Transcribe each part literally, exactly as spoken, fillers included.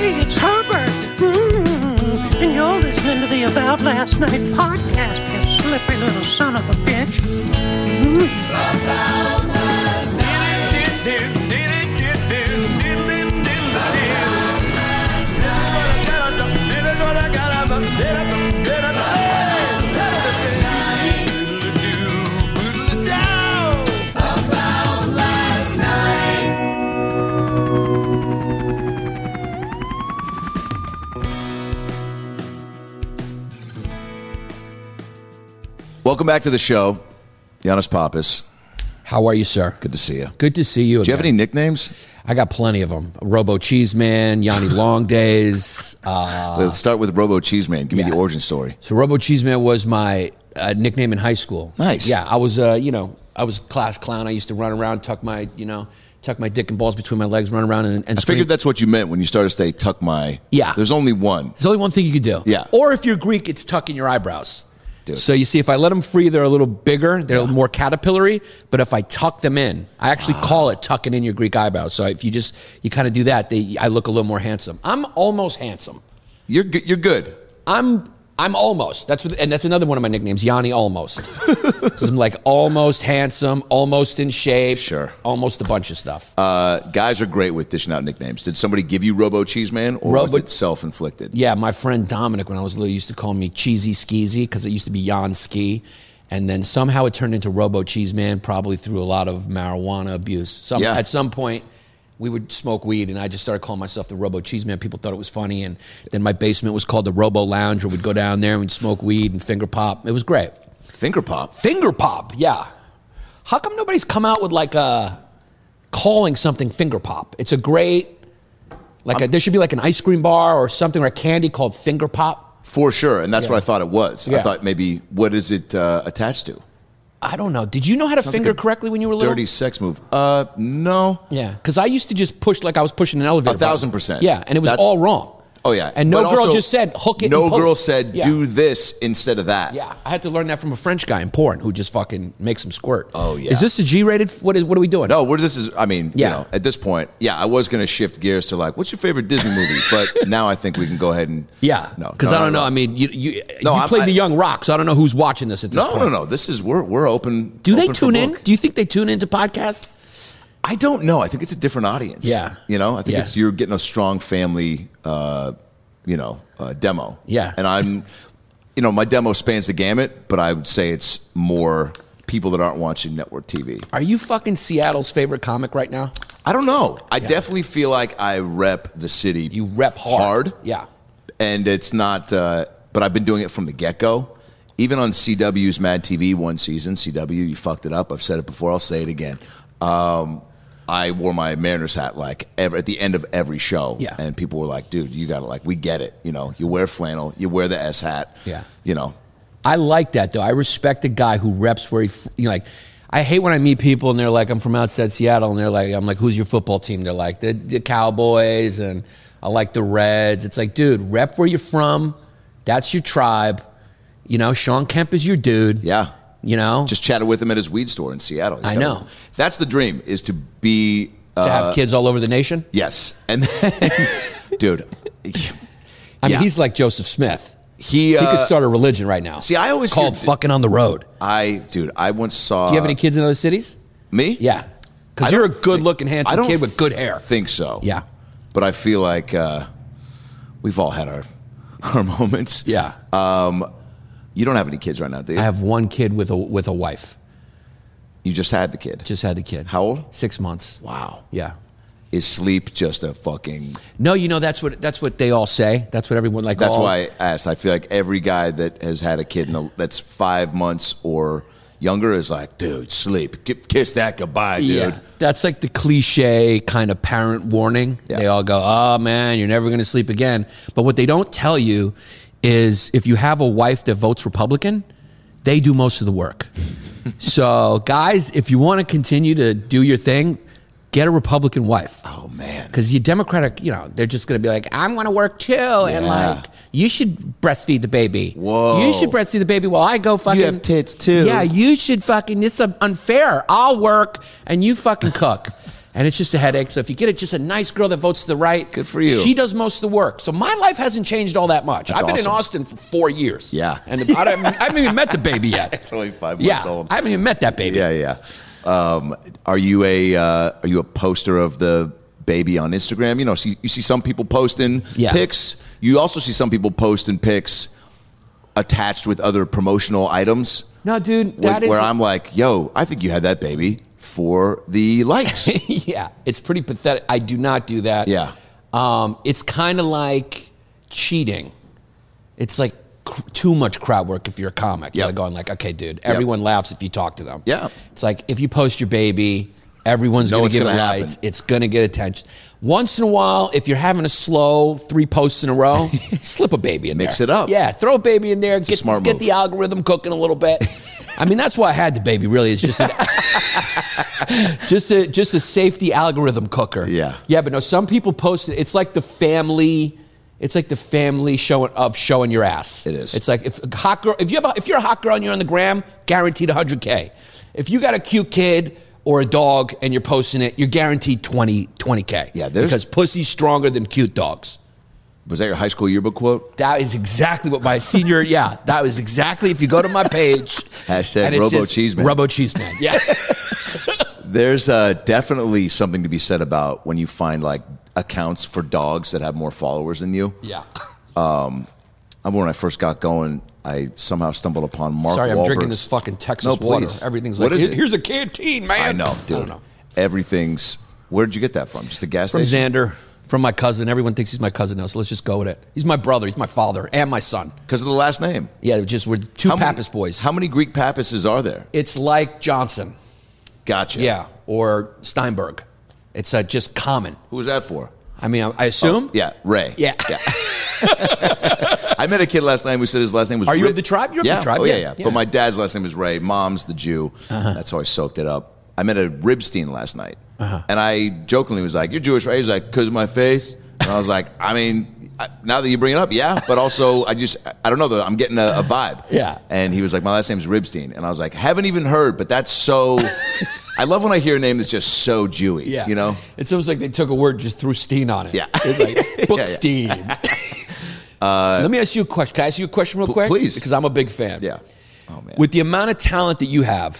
Hey, it's Herbert. Mm, and you're listening to the About Last Night podcast, you slippery little son of a bitch. Mm. About last night. Welcome back to the show, Giannis Pappas. How are you, sir? Good to see you. Good to see you again. Do you have any nicknames? I got plenty of them. Robo Cheeseman, Yanni Long Days. Uh, Let's start with Robo Cheeseman. Give yeah. me the origin story. So Robo Cheeseman was my uh, nickname in high school. Nice. Yeah, I was, uh, you know, I was a class clown. I used to run around, tuck my, you know, tuck my dick and balls between my legs, run around and, and I scream. figured that's what you meant when you started to say tuck my. Yeah. There's only one. There's only one thing you could do. Yeah. Or if you're Greek, it's tucking your eyebrows. Dude. So you see, if I let them free, they're a little bigger, they're yeah. more caterpillary. But if I tuck them in, I actually ah. call it tucking in your Greek eyebrows. So if you just you kind of do that, they, I look a little more handsome. I'm almost handsome. You're good. You're good. I'm I'm almost. That's what, and that's another one of my nicknames, Yanni Almost. I'm like almost handsome, almost in shape. Sure. Almost a bunch of stuff. Uh, guys are great with dishing out nicknames. Did somebody give you Robo Cheeseman, or Robo- was it self-inflicted? Yeah, my friend Dominic, when I was little, used to call me Cheesy Skeezy because it used to be Jan Ski. And then somehow it turned into Robo Cheeseman, probably through a lot of marijuana abuse. Some, yeah. At some point, we would smoke weed, and I just started calling myself the Robo Cheeseman. People thought it was funny, and then my basement was called the Robo Lounge, where we'd go down there and we'd smoke weed and finger pop. It was great. Finger pop? Finger pop, yeah. How come nobody's come out with like a calling something finger pop? It's a great, like a, there should be like an ice cream bar or something, or a candy called finger pop. For sure, and that's yeah. what I thought it was. Yeah. I thought maybe, what is it uh, attached to? I don't know. Did you know how to Sounds finger like correctly when you were little? Dirty sex move. Uh, no. Yeah, because I used to just push like I was pushing an elevator. A thousand button. percent. Yeah, and it was That's, all wrong. Oh, yeah. And no But girl also, just said hook it No and pull girl it. said Yeah. do this instead of that. Yeah, I had to learn that from a French guy in porn who just fucking makes them squirt. Oh, yeah. Is this a G-rated? What is? What are we doing? No, we're, this is, I mean, Yeah. you know, at this point, yeah, I was going to shift gears to like, what's your favorite Disney movie? But now I think we can go ahead and. Yeah. No. Because no, I don't no, know. no. I mean, you you, No, you I'm- played I- the young rock, so I don't know who's watching this at this No, point. no, no. This is, we're, we're open. Do they open for tune in? book. Do you think they tune into podcasts? I don't know. I think it's a different audience. Yeah. You know, I think Yeah. it's, you're getting a strong family, uh, you know, uh, demo. Yeah. And I'm, you know, my demo spans the gamut, but I would say it's more people that aren't watching network T V. Are you fucking Seattle's favorite comic right now? I don't know. I Yeah. definitely feel like I rep the city. You rep hard. hard. Yeah. And it's not, uh, but I've been doing it from the get-go. Even on C W's Mad T V one season, C W, you fucked it up. I've said it before. I'll say it again. Um, I wore my Mariners hat like every, at the end of every show. Yeah. And people were like, dude, you got to like, we get it. You know, you wear flannel, you wear the S hat. Yeah. You know. I like that, though. I respect a guy who reps where he, you know, like, I hate when I meet people and they're like, I'm from outside Seattle, and they're like, I'm like, who's your football team? They're like, the, the Cowboys, and I like the Reds. It's like, dude, rep where you're from. That's your tribe. You know, Sean Kemp is your dude. Yeah. You know? Just chatted with him at his weed store in Seattle. He's I got know. a- that's the dream, is to be. Uh, to have kids all over the nation? Yes. And then, dude. I yeah. mean, he's like Joseph Smith. He, uh, He could start a religion right now. See, I always called hear- fucking on the road. I, dude, I once saw. Do you have any kids in other cities? Me? Yeah. I Because you're a don't good-looking, think- I handsome don't kid with good hair. think so. Yeah. But I feel like uh, we've all had our our moments. Yeah. Um, you don't have any kids right now, do you? I have one kid with a with a wife. You just had the kid. Just had the kid. How old? Six months. Wow. Yeah. Is sleep just a fucking... No, you know, that's what that's what they all say. That's what everyone like. That's all, why I asked. I feel like every guy that has had a kid in the, that's five months or younger is like, dude, sleep. K- kiss that goodbye, dude. Yeah, that's like the cliche kind of parent warning. Yeah. They all go, oh, man, you're never going to sleep again. But what they don't tell you is if you have a wife that votes Republican, they do most of the work. So, guys, if you want to continue to do your thing, get a Republican wife. Oh, man. Because you Democratic, you know, they're just going to be like, I want to work too. And like, you should breastfeed the baby. Whoa. You should breastfeed the baby while I go fucking. You have tits too. Yeah, you should fucking, this is unfair. I'll work and you fucking cook. And it's just a headache. So if you get it, just a nice girl that votes to the right. Good for you. She does most of the work. So my life hasn't changed all that much. That's I've been in awesome. Austin for four years. Yeah. And the, I, haven't, I haven't even met the baby yet. It's only five yeah, months old. I haven't even met that baby. Yeah, yeah. Um, are you a uh, are you a poster of the baby on Instagram? You know, see, you see some people posting Yeah. pics. You also see some people posting pics attached with other promotional items. No, dude, Where, that is... where I'm like, yo, I think you had that baby for the likes. yeah, it's pretty pathetic. I do not do that. Yeah. Um, it's kind of like cheating. It's like cr- too much crowd work if you're a comic. Yep. You're going like, okay, dude, everyone laughs if you talk to them. Yeah. It's like if you post your baby, everyone's Know going what's to give it gonna lights. happen. It's going to get attention. Once in a while, if you're having a slow three posts in a row, slip a baby in there. Mix it up. Yeah, throw a baby in there. a Get, smart get move. the algorithm cooking a little bit. I mean, that's why I had the baby, really. It's just a, just a, just a safety algorithm cooker. Yeah. Yeah, but no, some people post it. It's like the family... It's like the family showing of showing your ass. It is. It's like if a hot girl, if you have a, if you're a hot girl and you're on the gram, guaranteed one hundred K. If you got a cute kid or a dog and you're posting it, you're guaranteed twenty K. Yeah, there's- because pussy's stronger than cute dogs. Was that your high school yearbook quote? That is exactly what my senior. Yeah, that was exactly. If you go to my page, Hashtag and it's Robo just Cheeseman. Robo Cheeseman. Yeah. There's uh, definitely something to be said about when you find like accounts for dogs that have more followers than you. Yeah. I remember when I first got going, I somehow stumbled upon Mark Sorry, I'm Wahlberg's- drinking this fucking Texas No, water. please. Everything's What like, is "Here- it?" here's a canteen, man. I know, dude. I don't know. Everything's. Where did you get that from? Just a gas From station? Xander, from my cousin. Everyone thinks he's my cousin now, so let's just go with it. He's my brother. He's my father and my son. Because of the last name. Yeah, just we're two How many- Pappas boys. How many Greek Pappases are there? It's like Johnson. Gotcha. Yeah, or Steinberg. It's uh, just common. Who was that for? I mean, I, I assume. Yeah, Ray. Yeah. I met a kid last night who said his last name was Are you Ri- of the tribe? You're of yeah. the tribe, Oh, yeah, yeah, yeah, yeah. But my dad's last name is Ray. Mom's the Jew. That's how I soaked it up. I met a Ribstein last night. And I jokingly was like, you're Jewish, right? He's like, because of my face? And I was like, I mean, I- now that you bring it up, yeah. But also, I just, I don't know, though. I'm getting a, a vibe. Yeah. And he was like, my last name's Ribstein. And I was like, haven't even heard, but that's so... I love when I hear a name that's just so Jewy, Yeah. you know? It's almost like they took a word, just threw Steen on it. Yeah. It's like Bookstein. Let me ask you a question. Can I ask you a question real quick? please. Because I'm a big fan. Yeah. Oh, man. With the amount of talent that you have,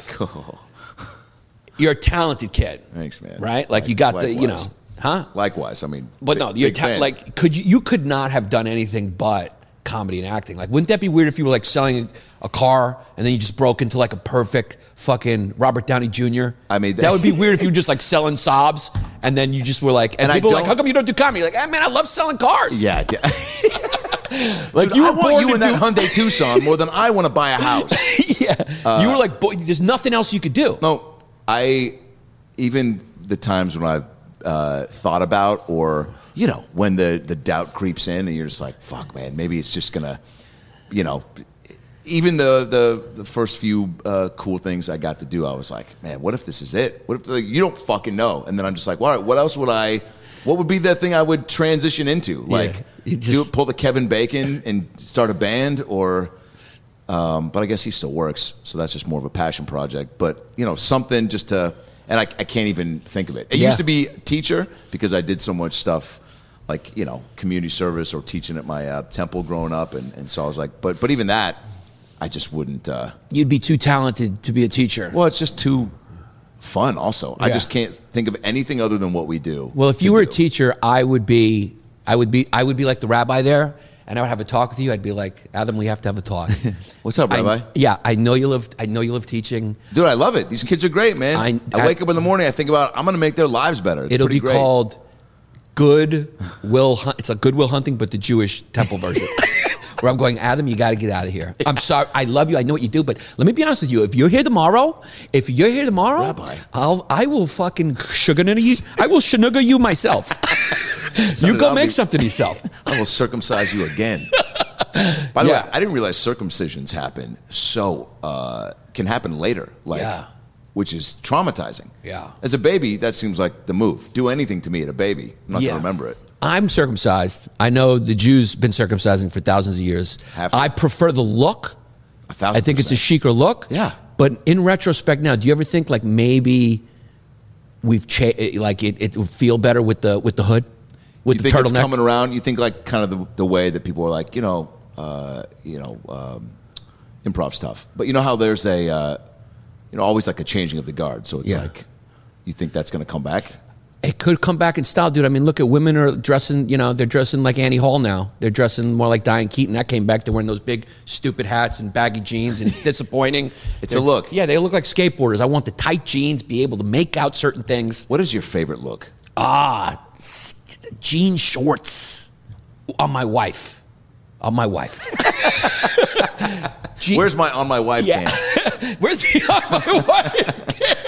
you're a talented kid. Thanks, man. Right? Like you got the, you know, Likewise. huh? Likewise. I mean, But big- no, you're big ta- fan. like could you, you could not have done anything but comedy and acting. Like wouldn't that be weird if you were like selling a car and then you just broke into like a perfect fucking Robert Downey Junior? I mean, that would be weird if you were just like selling sobs and then you just were like, and, And I people were like, don't- how come you don't do comedy? You're like, hey man, I love selling cars. Yeah. yeah. Like Dude, you I were want born you to in do- that Hyundai Tucson more than I want to buy a house. yeah. you were like, boy, there's nothing else you could do. No, I even the times when I've uh, thought about, or you know, when the the doubt creeps in, and you're just like, "Fuck, man, maybe it's just gonna," you know. Even the the, the first few uh, cool things I got to do, I was like, "Man, what if this is it? What if like, you don't fucking know?" And then I'm just like, "All right, what else would I?" What would be that thing I would transition into? Like, you do just- pull the Kevin Bacon and start a band, or um, but I guess he still works, so that's just more of a passion project. But you know, something just to, and I, I can't even think of it. It Yeah. used to be teacher because I did so much stuff, like you know, community service or teaching at my uh, temple growing up, and, and so I was like, but but even that, I just wouldn't. Uh, You'd be too talented to be a teacher. well, it's just too fun. Also, I Yeah. just can't think of anything other than what we do. Well, if to you were a do. teacher, I would be, I would be, I would be like the rabbi there, and I would have a talk with you. I'd be like, Adam, we have to have a talk. What's up, I- Rabbi? yeah, I know you love, I know you love teaching. Dude, I love it. These kids are great, man. I- I, I- wake up in the morning, I think about I'm going to make their lives better. It's It'll pretty be great. called Good Will. Hunt. It's a Good Will Hunting, but the Jewish temple version. Where I'm going, Adam, you got to get out of here. I'm sorry, I love you, I know what you do, but let me be honest with you. If you're here tomorrow, if you're here tomorrow, Rabbi. I'll, I will fucking sugar you. I will shanuga you myself. you go I'll make be- something yourself. I will circumcise you again. By the Yeah. way, I didn't realize circumcisions happen so uh, can happen later, like Yeah. which is traumatizing. Yeah. As a baby, that seems like the move. Do anything to me at a baby. I'm not Yeah. gonna remember it. I'm circumcised. I know the Jews been circumcising for thousands of years. Have to. I prefer the look. A thousand. I think it's a percent. chicer look. Yeah. But in retrospect now, do you ever think like maybe we've cha- like it, it would feel better with the with the hood, with You the think it's turtleneck. coming around? You think like kind of the, the way that people are like, you know, uh, you know, um, improv's tough, but you know how there's a, uh, you know, always like a changing of the guard. So it's Yeah. like, you think that's going to come back? It could come back in style, dude. I mean, look at women are dressing, you know, they're dressing like Annie Hall now. They're dressing more like Diane Keaton. That came back. They're wearing those big, stupid hats and baggy jeans, and it's disappointing. It's They're- a look. Yeah, they look like skateboarders. I want the tight jeans, be able to make out certain things. What is your favorite look? Ah, s- jean shorts on my wife. On my wife. Jean- Where's my on my wife Yeah. can? Where's the on my wife?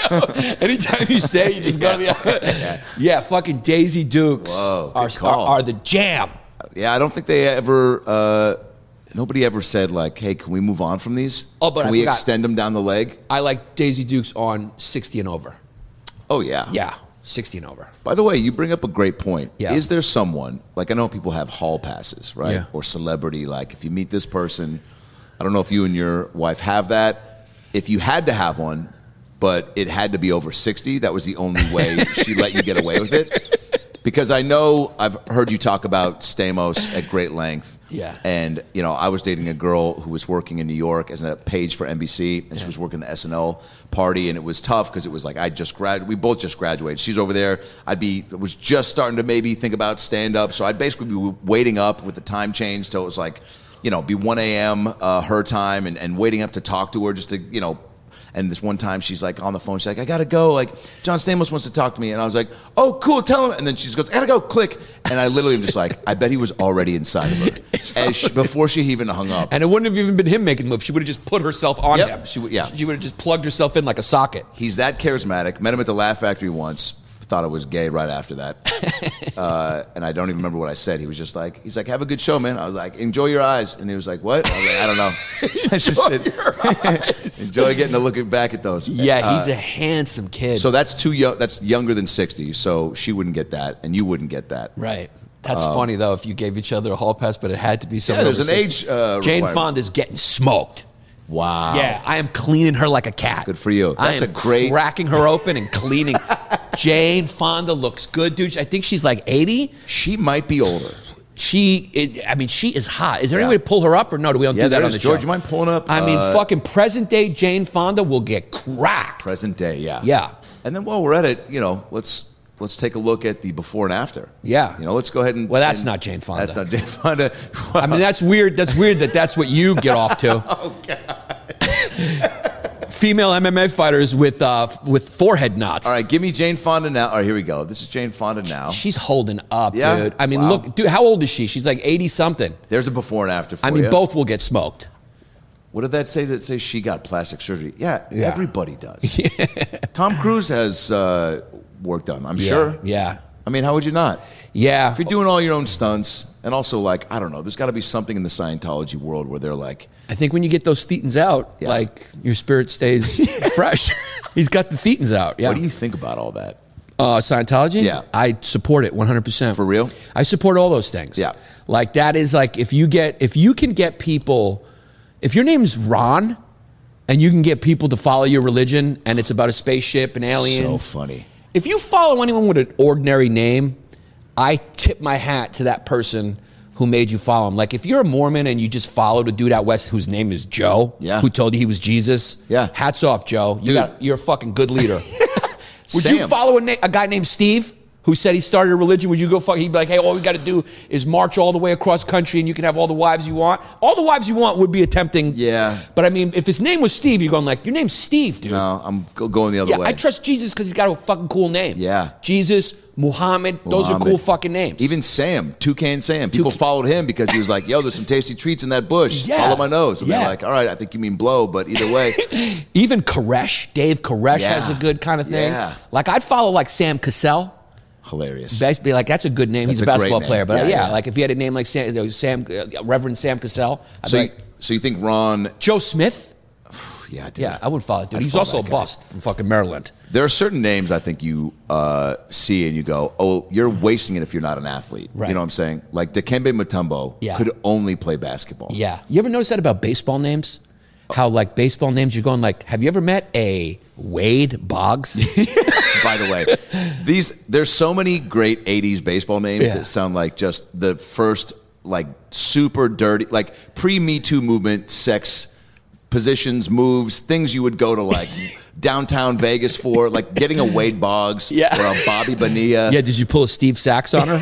Anytime you say it, you just go to the yeah. yeah, fucking Daisy Dukes Whoa, good are, are, call. are the jam. Yeah, I don't think they ever. Uh, nobody ever said like, "Hey, can we move on from these? Oh, but can I we forgot. extend them down the leg?" I like Daisy Dukes on sixty and over. Oh yeah, Yeah, sixty and over. By the way, you bring up a great point. Yeah. Is there someone, like I know people have hall passes, right? Yeah. Or celebrity, like if you meet this person, I don't know if you and your wife have that. If you had to have one, but it had to be over sixty, that was the only way she let you get away with it. Because I know I've heard you talk about Stamos at great length. Yeah. And, you know, I was dating a girl who was working in New York as a page for N B C, and she was working the S N L party, and it was tough because it was like I just grad, we both just graduated. She's over there. I'd be was just starting to maybe think about stand up, so I'd basically be waiting up with the time change till it was like, you know, be one a.m. Uh, her time, and, and waiting up to talk to her just to, you know. And this one time she's like on the phone, she's like, I gotta go, like John Stamos wants to talk to me. And I was like, oh, cool, tell him. And then she just goes, I gotta go, click. And I literally am just like, I bet he was already inside of her as she, before she even hung up. And it wouldn't have even been him making the move. She would have just put herself on Yep, him. she would- yeah. She would have just plugged herself in like a socket. He's that charismatic. Met him at the Laugh Factory once. Thought I was gay right after that. uh, and I don't even remember what I said. He was just like, he's like, have a good show, man. I was like, enjoy your eyes. And he was like, what? I was like, I don't know. I just said, enjoy getting to look back at those. Yeah, he's Uh, a handsome kid. So that's too young. That's younger than sixty. So she wouldn't get that, and you wouldn't get that. right. That's funny, though, if you gave each other a hall pass, but it had to be someone Yeah, there's over an sixty. age, uh, Jane requirement. Fonda's getting smoked. Wow. Yeah, I am cleaning her like a cat. Good for you. I That's am a great- cracking her open and cleaning. Jane Fonda looks good, dude. I think she's like eighty. She might be older. She, it, I mean, she is hot. Is there any Yeah. way to pull her up, or no? Do we don't Yeah, do that there on is. the George, show? you mind pulling up? I mean, uh, fucking present day Jane Fonda will get cracked. present day. Yeah. Yeah. And then while we're at it, you know, let's let's take a look at the before and after. Yeah. You know, let's go ahead and. Well, that's and- not Jane Fonda. That's not Jane Fonda. I mean, that's weird. That's weird that that's what you get off to. Oh God. Female M M A fighters with uh, with forehead knots. All right, give me Jane Fonda now. All right, here we go. This is Jane Fonda now. She's holding up, Yeah? dude. I mean, Wow. look, dude. How old is she? She's like eighty something. There's a before and after for I mean, you. both will get smoked. What did that say? That say she got plastic surgery? Yeah, Yeah. everybody does. Tom Cruise has uh, work done. I'm Yeah, sure. Yeah. I mean, how would you not? Yeah. If you're doing all your own stunts, and also like I don't know, there's got to be something in the Scientology world where they're like, I think when you get those thetans out, Yeah. like your spirit stays fresh. He's got the thetans out. Yeah. what do you think about all that? Uh, Scientology? Yeah. I support it one hundred percent. For real? I support all those things. Yeah. Like that is like if you get, if you can get people, if your name's Ron and you can get people to follow your religion and it's about a spaceship and aliens. So funny. If you follow anyone with an ordinary name, I tip my hat to that person who made you follow him. Like if you're a Mormon and you just followed a dude out west whose name is Joe, Yeah. who told you he was Jesus, Yeah. hats off, Joe. You Dude. got, you're a fucking good leader. Would Sam. you follow a, na- a guy named Steve who said he started a religion? Would you go fuck? He'd be like, hey, all we got to do is march all the way across country and you can have all the wives you want. All the wives you want would be a tempting. Yeah. But I mean, if his name was Steve, you're going like, your name's Steve, dude. No, I'm go- going the other Yeah, way. I trust Jesus because he's got a fucking cool name. Yeah. Jesus, Muhammad, those are Muhammad. cool fucking names. Even Sam, Toucan Sam. People Toucan- followed him because he was like, yo, there's some tasty treats in that bush. Yeah. Follow my nose. And Yeah. they're like, all right, I think you mean blow, but either way. Even Koresh, Dave Koresh Yeah. has a good kind of thing. Yeah. Like I'd follow like Sam Cassell. Hilarious. Be like, that's a good name. That's He's a a great basketball name. player. But Yeah, yeah, yeah. like if he had a name like Sam, you know, Sam uh, Reverend Sam Cassell, I'd So be you, like, so you think Ron, Joe Smith? yeah, dude. Yeah, I would follow it, dude. I'd He's follow also a that guy. bust from fucking Maryland. There are certain names I think you uh, see and you go, oh, you're wasting it if you're not an athlete. Right. You know what I'm saying? Like Dikembe Mutombo Yeah. could only play basketball. Yeah. You ever notice that about baseball names? How like baseball names, you're going like, have you ever met a Wade Boggs? by the way. These there's so many great eighties baseball names Yeah. that sound like just the first like super dirty, like pre-Me Too movement, sex positions, moves, things you would go to like downtown Vegas for, like getting a Wade Boggs Yeah. or a Bobby Bonilla. Yeah, did you pull a Steve Sachs on her?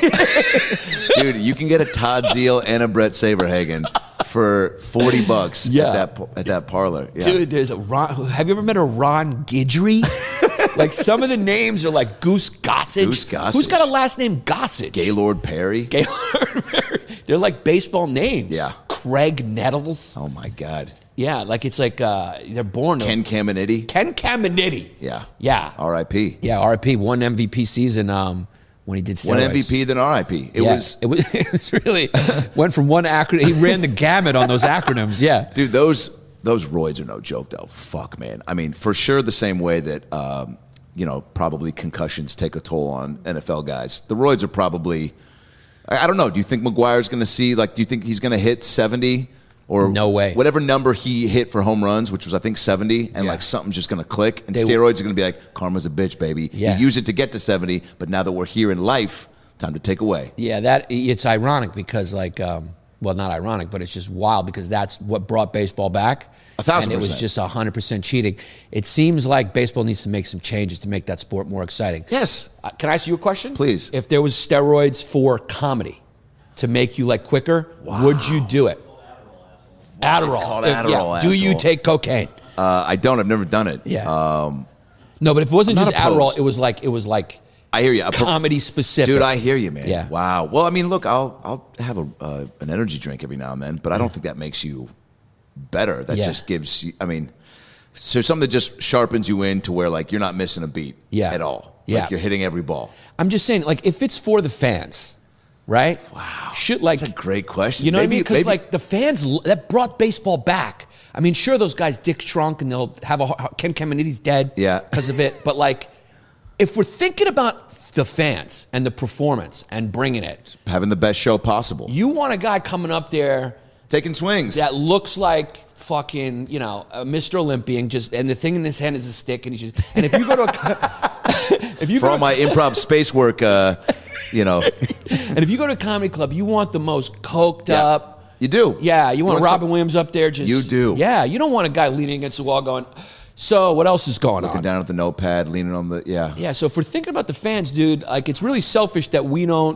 Dude, you can get a Todd Zeal and a Brett Saberhagen for forty bucks Yeah. at that at that parlor. Yeah. Dude, there's a Ron. Have you ever met a Ron Guidry? Like some of the names are like Goose Gossage. Goose Gossage. Who's got a last name Gossage? Gaylord Perry. Gaylord Perry. They're like baseball names. Yeah. Craig Nettles. Oh my God. Yeah, like it's like uh, they're born. to- Ken Caminiti. Ken Caminiti. Yeah. Yeah. R I P. Yeah, R I P One M V P season um, when he did steroids. One M V P, then R I P. It Yeah, was, it was. It was really went from one acronym. He ran the gamut on those acronyms. Yeah. dude. Those those roids are no joke, though. Fuck, man. I mean, for sure, the same way that um, you know, probably concussions take a toll on N F L guys. The roids are probably. I, I don't know. Do you think McGuire's going to see? Like, do you think he's going to hit seventy? Or No way. Whatever number he hit for home runs, which was I think seventy, and Yeah. like something's just gonna click, and They- steroids are gonna be like karma's a bitch, baby. Yeah. You use it to get to seventy, but now that we're here in life, time to take away. Yeah, that it's ironic because like, um, well, not ironic, but it's just wild because that's what brought baseball back. A thousand And it was percent. just a hundred percent cheating. It seems like baseball needs to make some changes to make that sport more exciting. Yes. Uh, can I ask you a question? Please. If there was steroids for comedy to make you like quicker, would you do it? Adderall. It's called Uh, Adderall, yeah. Do you asshole. take cocaine? Uh, I don't. I've never done it. Yeah. Um, No, but if it wasn't I'm just not Adderall, opposed. it was like it was like I hear you. I pro- comedy specific. Dude, I hear you, man. Yeah. Wow. Well, I mean, look, I'll I'll have a uh, an energy drink every now and then, but I don't think that makes you better. That Yeah. just gives you. I mean, so something that just sharpens you in to where like you're not missing a beat. Yeah. At all. Yeah. Like you're hitting every ball. I'm just saying, like, if it's for the fans, right? Wow. Should like That's a great question. You know Maybe- what I mean? Because maybe- like the fans l- that brought baseball back. I mean, sure, those guys dick shrunk and they'll have a har- Ken Caminiti's dead. Yeah. Because of it, but like, if we're thinking about the fans and the performance and bringing it, Having the best show possible. you want a guy coming up there Taking swings. that looks like fucking, you know, uh, Mister Olympian, just and the thing in his hand is a stick, and he's just. And if you go to a, if you For go all to- my improv space work, uh, you know. and if you go to a comedy club, you want the most coked Yeah. up. You do. Yeah, you want want Robin some- Williams up there just. You do. Yeah, you don't want a guy leaning against the wall going, so what else is going Looking on? down at the notepad, leaning on the yeah. Yeah, so if we're thinking about the fans, dude, like it's really selfish that we don't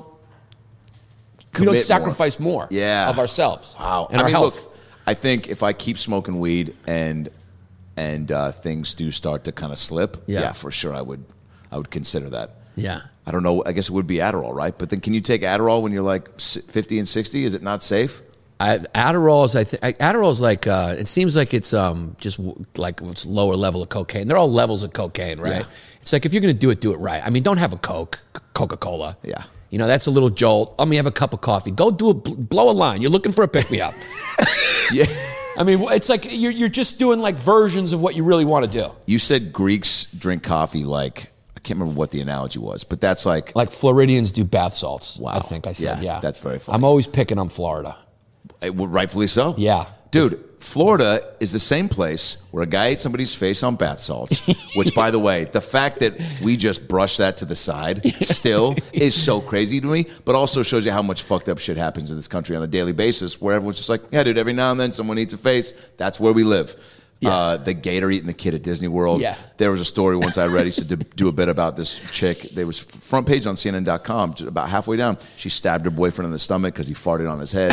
we Commit don't more. sacrifice more, Yeah. of ourselves. Wow. And I our mean, health. look, I think if I keep smoking weed and and uh, things do start to kind of slip, Yeah. yeah. for sure I would I would consider that. Yeah. I don't know. I guess it would be Adderall, right? But then can you take Adderall when you're like s- fifty and sixty? Is it not safe? I, Adderall is, I think, Adderall is like, uh, it seems like it's um, just w- like it's lower level of cocaine. They're all levels of cocaine, right? Yeah. It's like if you're going to do it, do it right. I mean, don't have a Coke, Coca-Cola. Yeah. You know, that's a little jolt. Let me have a cup of coffee. Go do a, blow a line. You're looking for a pick-me-up. Yeah. I mean, it's like you're, you're just doing like versions of what you really want to do. You said Greeks drink coffee like I can't remember what the analogy was, but that's like Like Floridians do bath salts. Wow. I think I said, Yeah, yeah. that's very funny. I'm always picking on Florida. eh, well, rightfully so. Yeah. Dude, Florida is the same place where a guy ate somebody's face on bath salts, which, by the way, the fact that we just brush that to the side still is so crazy to me, but also shows you how much fucked up shit happens in this country on a daily basis where everyone's just like, yeah, dude, every now and then someone eats a face. That's where we live. Yeah. Uh, the gator eating the kid at Disney World. Yeah. There was a story once I read. I used to do a bit about this chick. There was front page on C N N dot com, just about halfway down. She stabbed her boyfriend in the stomach because he farted on his head.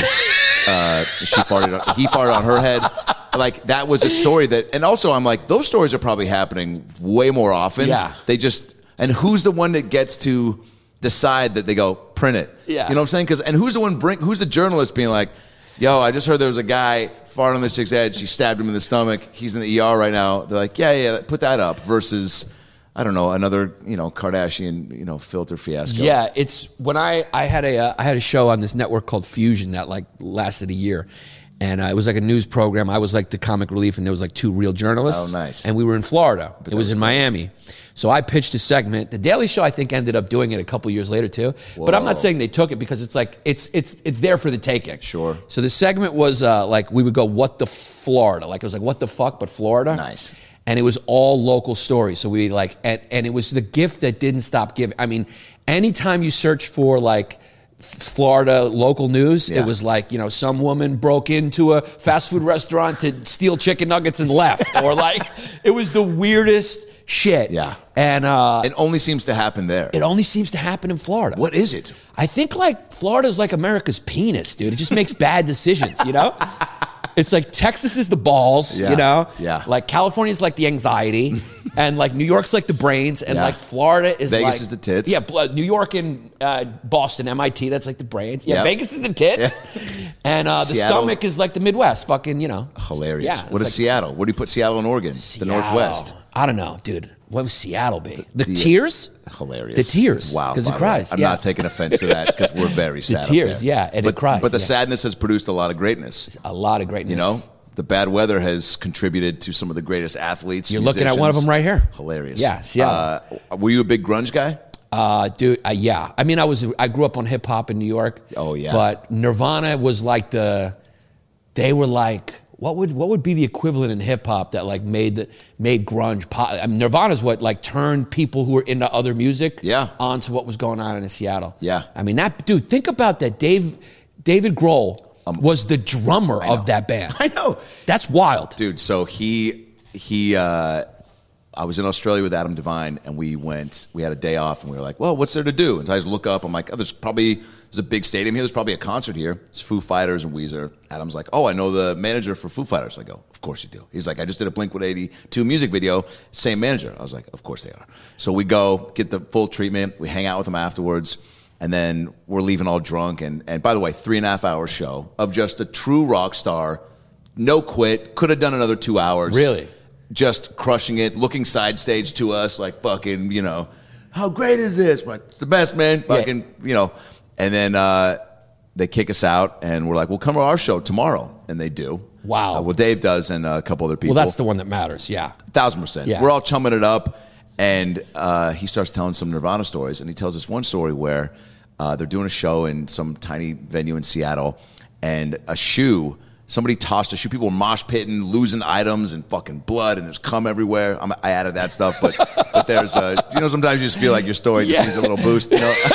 Uh, she farted. On, he farted on her head. Like that was a story that, and also I'm like, those stories are probably happening way more often. Yeah. They just, and who's the one that gets to decide that they go print it? Yeah. You know what I'm saying? Because and who's the one bring? Who's the journalist being like, yo, I just heard there was a guy farted on this chick's head. She stabbed him in the stomach. He's in the E R right now. They're like, yeah, yeah, put that up. Versus, I don't know, another you know Kardashian you know filter fiasco. Yeah, it's when I I had a uh, I had a show on this network called Fusion that like lasted a year, and uh, it was like a news program. I was like the comic relief, and there was like two real journalists. Oh, nice. And we were in Florida. It was in Miami. So I pitched a segment. The Daily Show, I think, ended up doing it a couple years later too. But I'm Whoa. not saying they took it because it's like it's it's it's there for the taking. Sure. So the segment was uh, like we would go, "What the Florida?" Like it was like "What the fuck?" but Florida. Nice. and it was all local stories. So we like, and, and it was the gift that didn't stop giving. I mean, anytime you search for like Florida local news, Yeah. it was like, you know, some woman broke into a fast food restaurant to steal chicken nuggets and left, or like, it was the weirdest shit. Yeah. And uh, It only seems to happen there. it only seems to happen in Florida. What is it? I think like Florida's like America's penis, dude. It just makes bad decisions, you know? It's like Texas is the balls, Yeah, you know? yeah. Like California's like the anxiety, and like New York's like the brains, and Yeah. like Florida is Vegas like... is the tits. Yeah, bl- New York and uh, Boston, M I T, that's like the brains. Yeah, Yep. Vegas is the tits. And uh, the Seattle's- stomach is like the Midwest, fucking, you know. Hilarious. Yeah, What it's is like- Seattle? Where do you put Seattle and Oregon? Seattle. The Northwest. I don't know, dude. What would Seattle be? The, The- tears? Hilarious. The tears. Wow. Because by it the way. cries. I'm yeah. not taking offense to that because we're very sad. up tears, there. yeah, and it but, cries, But the yeah. sadness has produced a lot of greatness. A lot of greatness. You know, the bad weather has contributed to some of the greatest athletes. You're looking at one of them right here. Hilarious. Yeah, Seattle. Uh, were you a big grunge guy? Uh, dude, uh, yeah. I mean, I was. I grew up on hip hop in New York. Oh, yeah. But Nirvana was like the. They were like, what would what would be the equivalent in hip hop that like made the made grunge pop? I mean, Nirvana's what like turned people who were into other music. Yeah. Onto what was going on in Seattle. Yeah. I mean, that dude. Think about that. Dave, David Grohl Um, was the drummer of that band. I know. That's wild. Dude, so he he uh I was in Australia with Adam Devine, and we went. We had a day off, and we were like, "Well, what's there to do?" And so I just look up. I'm like, "Oh, there's probably there's a big stadium here. There's probably a concert here. It's Foo Fighters and Weezer." Adam's like, "Oh, I know the manager for Foo Fighters." I go, "Of course you do." He's like, "I just did a Blink one eighty-two music video. Same manager." I was like, "Of course they are." So we go get the full treatment. We hang out with him afterwards, and then we're leaving all drunk. And and by the way, three and a half hour show of just a true rock star. No quit. Could have done another two hours. Really? Just crushing it, looking side stage to us like fucking, you know, how great is this? We're like, it's the best, man. Fucking, yeah. You know. And then uh, they kick us out, and we're like, well, come to our show tomorrow. And they do. Wow. Uh, well, Dave does, and a couple other people. Well, that's the one that matters. Yeah. Thousand percent. Yeah. We're all chumming it up, and uh, he starts telling some Nirvana stories, and he tells us one story where uh, they're doing a show in some tiny venue in Seattle, and a shoe, somebody tossed a shoe. People were mosh pitting, losing items, and fucking blood, and there's cum everywhere. I'm, I added that stuff, but but there's, uh, you know, sometimes you just feel like your story just Yeah. needs a little boost, you know.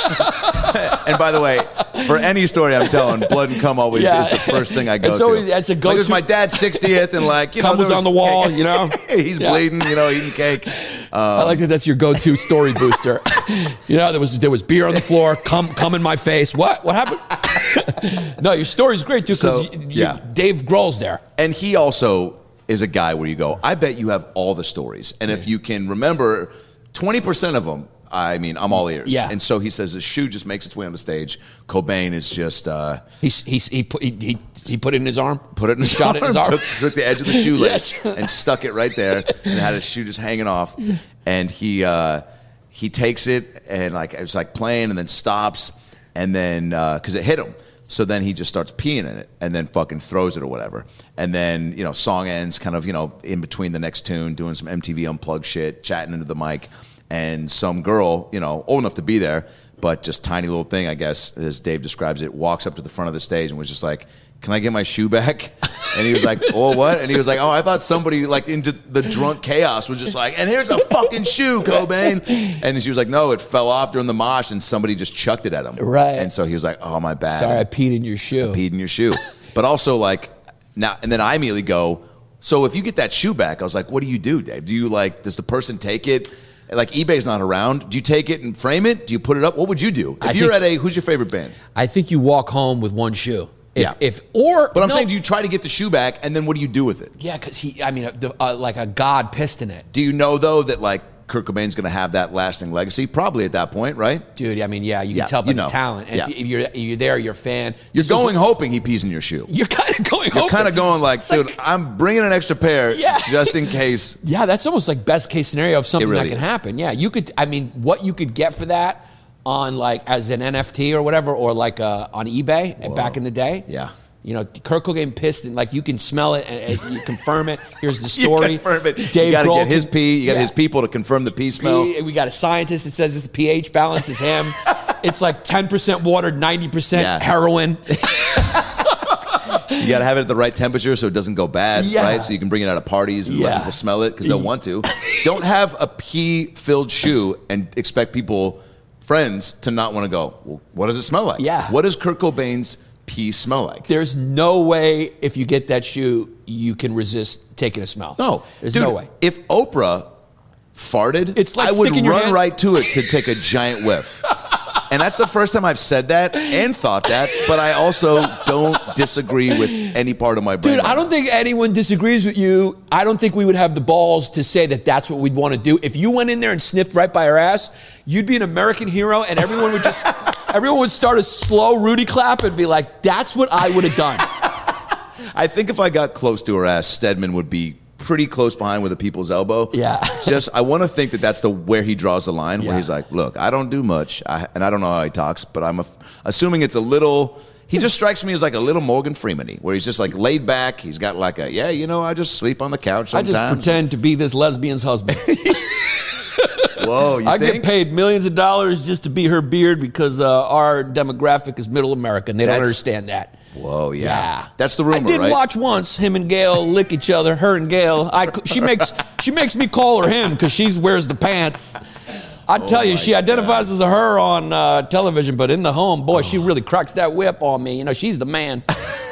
And by the way, for any story I'm telling, blood and cum always Yeah. is the first thing I go It's to. always- that's a Like, go-to- it was my dad's sixtieth, and like, you know, Cum was there on the wall, cake. you know? He's Yeah. bleeding, you know, eating cake. I like that. That's your go-to story booster. You know, there was there was beer on the floor. Come, come in my face. What? What happened? No, your story's great too because So, yeah. Dave Grohl's there. And he also is a guy where you go, I bet you have all the stories. And if you can remember twenty percent of them, I mean, I'm all ears. Yeah. And so he says the shoe just makes its way on the stage. Cobain is just uh, He he he put he, he, he put it in his arm. put it in his shot it in his arm. Took, took the edge of the shoelace Yes. and stuck it right there, and had his shoe just hanging off. And he uh, he takes it and like it's like playing, and then stops, and then because it hit him. So then he just starts peeing in it, and then fucking throws it or whatever. And then, you know, song ends, kind of, you know, in between the next tune, doing some M T V Unplugged shit, chatting into the mic. And some girl, you know, old enough to be there, but just tiny little thing, I guess, as Dave describes it, walks up to the front of the stage and was just like, can I get my shoe back? And he was like, oh, what? And he was like, oh, I thought somebody, like, into the drunk chaos was just like, and here's a fucking shoe, Cobain. And she was like, no, it fell off during the mosh, and somebody just chucked it at him. Right. And so he was like, oh, my bad. Sorry, I peed in your shoe. Peed in your shoe. But also, like, now, and then I immediately go, so if you get that shoe back, I was like, what do you do, Dave? Do you, like, does the person take it? Like, eBay's not around. Do you take it and frame it? Do you put it up? What would you do? If I you're think- at a, who's your favorite band? I think you walk home with one shoe. If, Yeah. If or But I'm no, saying, do you try to get the shoe back, and then what do you do with it? Yeah, because he. I mean, uh, the, uh, like a god pissed in it. Do you know, though, that, like, Kurt Cobain's going to have that lasting legacy? Probably at that point, right? Dude, I mean, yeah, you Yeah, can tell by you the know. talent. And Yeah. if, if you're if you're there, you're a fan. You're This was- going hoping he pees in your shoe. You're kind of going. You're hoping. kind of going like, It's dude, like- I'm bringing an extra pair Yeah. just in case. Yeah, that's almost like best case scenario of something really that can is. happen. Yeah, you could. I mean, what you could get for that on like as an N F T or whatever, or like uh, on eBay Whoa. back in the day. Yeah. You know, Kurt Cobain pissed, and like you can smell it and, and you confirm it. Here's the You story. confirm it. Dave you got to Grohl get his can- pee. You got yeah. his people to confirm the pee smell. We, we got a scientist that says this pH balance is him. It's like ten percent water, ninety percent Yeah. heroin. You got to have it at the right temperature so it doesn't go bad, Yeah. right? So you can bring it out at parties and let Yeah. people smell it because they'll want to. Don't have a pee-filled shoe and expect people, friends, to not want to go, well, what does it smell like? Yeah. What does Kurt Cobain's pee smell like? There's no way if you get that shoe, you can resist taking a smell. No. There's Dude, no way. If Oprah farted, It's like I would sticking run your hand- right to it to take a giant whiff. And that's the first time I've said that and thought that, but I also don't disagree with any part of my brain. Dude, right I don't now. think anyone disagrees with you. I don't think we would have the balls to say that that's what we'd want to do. If you went in there and sniffed right by her ass, you'd be an American hero, and everyone would just, everyone would start a slow Rudy clap and be like, "That's what I would have done." I think if I got close to her ass, Stedman would be pretty close behind with a people's elbow. Yeah. Just, I want to think that that's the where he draws the line, Yeah. where he's like, look, I don't do much, I, and I don't know how he talks, but I'm a, assuming it's a little, he just strikes me as like a little Morgan Freeman-y, where he's just like laid back. He's got like a, yeah, you know, I just sleep on the couch I sometimes. just pretend to be this lesbian's husband. Whoa, you I think? get paid millions of dollars just to be her beard because uh, our demographic is middle America, and they don't That's- understand that. Whoa, yeah. Yeah, That's the rumor, I did right? watch once him and Gail lick each other. Her and Gail. I she makes she makes me call her him because she wears the pants. I tell you, my she identifies as a her on uh, television, but in the home, boy, she really cracks that whip on me. You know, she's the man.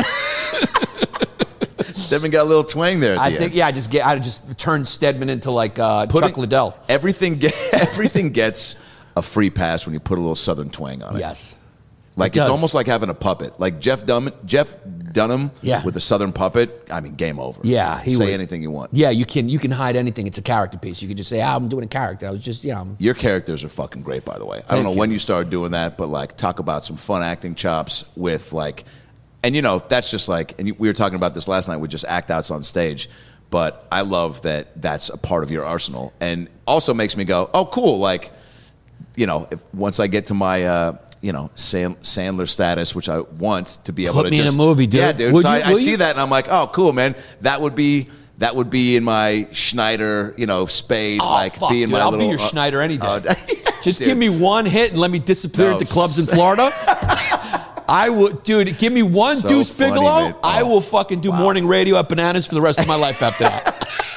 Stedman got a little twang there at I the think, end. yeah, I just get, I just turned Stedman into like uh, Putting- Chuck Liddell. Everything, get, everything gets a free pass when you put a little Southern twang on it. Yes. Like It it's does. almost like having a puppet. Like Jeff Dum- Jeff Dunham Yeah. with a Southern puppet. I mean, game over. Yeah, he say would. anything you want. Yeah, you can you can hide anything. It's a character piece. You can just say, ah, I'm doing a character. I was just, you know. Your characters are fucking great, by the way. I don't Thank know you. when you started doing that, but like talk about some fun acting chops with like, and you know that's just like, and you, we were talking about this last night with just act outs on stage. But I love that that's a part of your arsenal, and also makes me go, oh, cool. Like, you know, if once I get to my. Uh, you know, Sam, Sandler status, which I want to be able Put to me in just, a movie, dude. Yeah, dude. Would So you- I, I will see you? that and I'm like, oh, cool, man. That would be that would be in my Schneider, you know, Spade, Oh, like fuck, be in dude, my I'll little. be your uh, Schneider any day. uh, Just dude. give me one hit and let me disappear No, at the clubs in Florida. I would, dude. Give me one So Deuce funny, Bigelow. man. I Oh, will fucking do morning radio at Bananas for the rest of my life after that.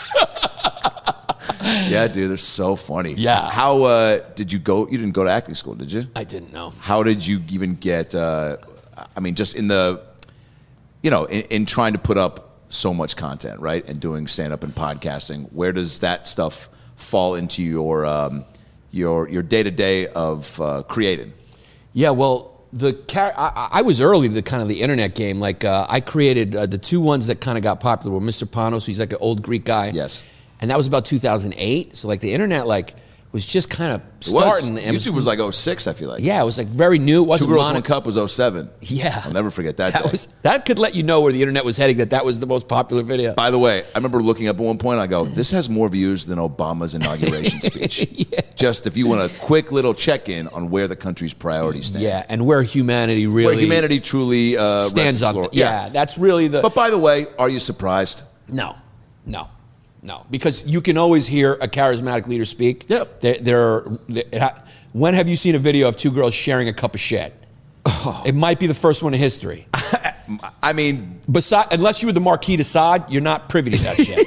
Yeah, dude, they're so funny. Yeah. How uh, did you go? You didn't go to acting school, did you? I didn't know. How did you even get? Uh, I mean, just in the, you know, in, in trying to put up so much content, right, and doing stand up and podcasting. Where does that stuff fall into your um, your your day to day of uh, creating? Yeah, well, the car- I, I was early to the kind of the internet game. Like uh, I created uh, the two ones that kind of got popular were Mister Panos, he's like an old Greek guy. Yes. And that was about two thousand eight. So like the internet like was just kind of It was. starting. And YouTube was like oh six, I feel like. yeah, it was like very new. It Two wasn't Girls, mono- One Cup was oh seven. Yeah, I'll never forget that That day. was that could let you know where the internet was heading. That that was the most popular video. By the way, I remember looking up at one point, I go, this has more views than Obama's inauguration speech. Yeah. Just if you want a quick little check-in on where the country's priorities stand. Yeah, and where humanity really Where humanity truly uh, stands rests up. its laurel- Yeah, that's really the. But by the way, are you surprised? No, no, no. Because you can always hear a charismatic leader speak. Yep. There, there are, there- when have you seen a video of two girls sharing a cup of shit? Oh. It might be the first one in history. I mean, Besides, unless you were the Marquis de Sade, you're not privy to that shit.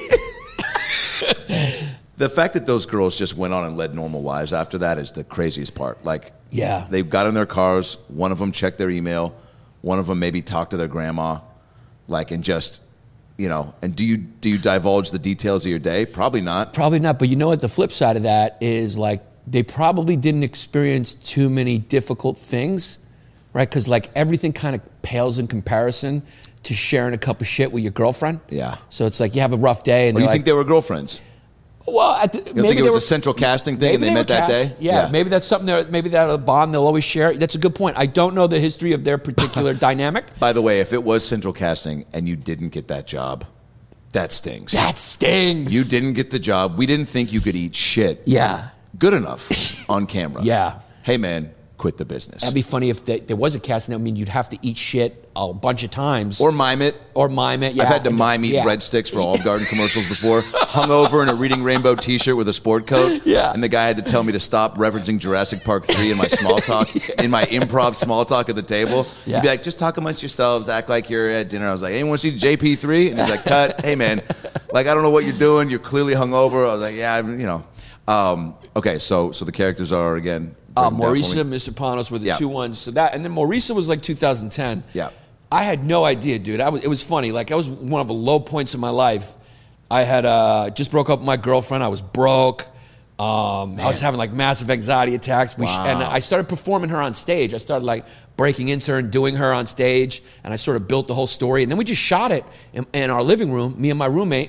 the fact that those girls just went on and led normal lives after that is the craziest part. Like, Yeah. they got in their cars, one of them checked their email, one of them maybe talked to their grandma, like, and just, you know, and do you do you divulge the details of your day? Probably not. Probably not. But you know what? The flip side of that is like they probably didn't experience too many difficult things, right? Because like everything kind of pales in comparison to sharing a cup of shit with your girlfriend. Yeah. So it's like you have a rough day, and Or you they're think like, they were girlfriends? well, at the, You don't maybe think it they was were, a central casting thing and maybe they met were that cast. day? Yeah, maybe that's something that maybe that a bond they'll always share. That's a good point. I don't know the history of their particular dynamic. By the way, if it was central casting and you didn't get that job, that stings. That stings. You didn't get the job. We didn't think you could eat shit. Yeah. Good enough on camera. Yeah. Hey, man, quit the business. That'd be funny if they, there was a casting. I mean, you'd have to eat shit a bunch of times. Or mime it. Or mime it, yeah. I've had to mime eat yeah. breadsticks for Olive Garden commercials before. Hungover in a Reading Rainbow t-shirt with a sport coat. Yeah. And the guy had to tell me to stop referencing Jurassic Park three in my small talk, yeah. in my improv small talk at the table. Yeah. He'd be like, just talk amongst yourselves, act like you're at dinner. I was like, anyone want to see J P three? And he's like, cut. Hey, man, like, I don't know what you're doing. You're clearly hungover. I was like, yeah, you know. Um, okay, so so the characters are, again... Uh, Maurice and Mister Panos were the yeah. two ones. So that, and then Maurice was like two thousand ten. Yeah. I had no idea, dude. I was, it was funny. Like, I was one of the low points in my life. I had uh, just broke up with my girlfriend. I was broke. Um, I was having like massive anxiety attacks. We wow. sh- and I started performing her on stage. I started like breaking into her and doing her on stage. And I sort of built the whole story. And then we just shot it in, in our living room, me and my roommate.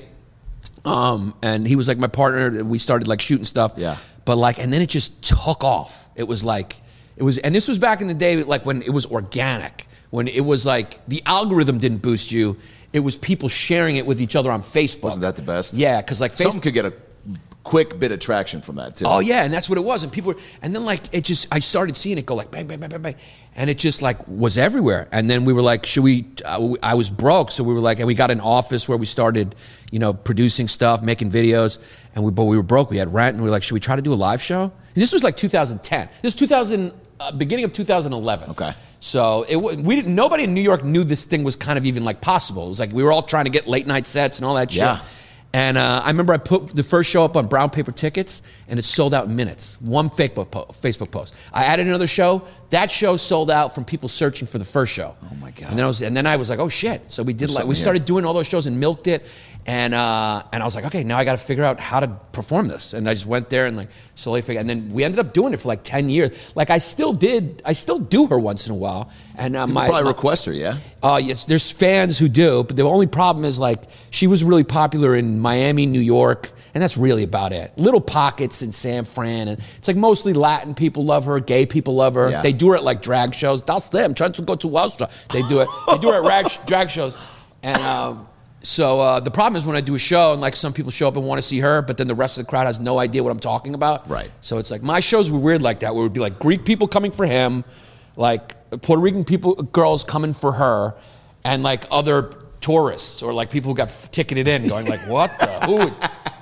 Um, and he was like my partner. We started like shooting stuff. Yeah. But like, and then it just took off. It was like, it was, and this was back in the day, like when it was organic, when it was like the algorithm didn't boost you. It was people sharing it with each other on Facebook. Wasn't that the best? Yeah, because like Facebook, Someone could get a quick bit of traction from that too. Oh yeah, and that's what it was. And people were, and then like it just, I started seeing it go like bang, bang, bang, bang, bang, and it just like was everywhere. And then we were like, should we? Uh, I was broke, so we were like, and we got an office where we started, you know, producing stuff, making videos, and we but we were broke. We had rent, and we were like, should we try to do a live show? And this was like two thousand ten. This was two thousand, uh, beginning of two thousand eleven. Okay. So it we didn't. Nobody in New York knew this thing was kind of even like possible. It was like we were all trying to get late night sets and all that shit. Yeah. And uh, I remember I put the first show up on brown paper tickets, and it sold out in minutes. One Facebook po- Facebook post. I added another show. That show sold out from people searching for the first show. Oh my god! And then I was, and then I was like, oh shit! So we did There's like we something started here. doing all those shows and milked it, and uh, and I was like, okay, now I got to figure out how to perform this. And I just went there and like slowly figured. And then we ended up doing it for like ten years. Like I still did, I still do her once in a while. And uh, You my probably my- request her, yeah. uh, yes, there's fans who do, but the only problem is like she was really popular in Miami, New York, and that's really about it. Little pockets in San Fran, and it's like mostly Latin people love her, gay people love her. Yeah. They do her at like drag shows. That's them trying to go to Austria. They do it. They do her at rag, drag shows, and um, so uh, the problem is when I do a show and like some people show up and want to see her, but then the rest of the crowd has no idea what I'm talking about. Right. So it's like my shows were weird like that, where it would be like Greek people coming for him, like Puerto Rican people, girls coming for her, and like other tourists or like people who got ticketed in going like, what the, who would,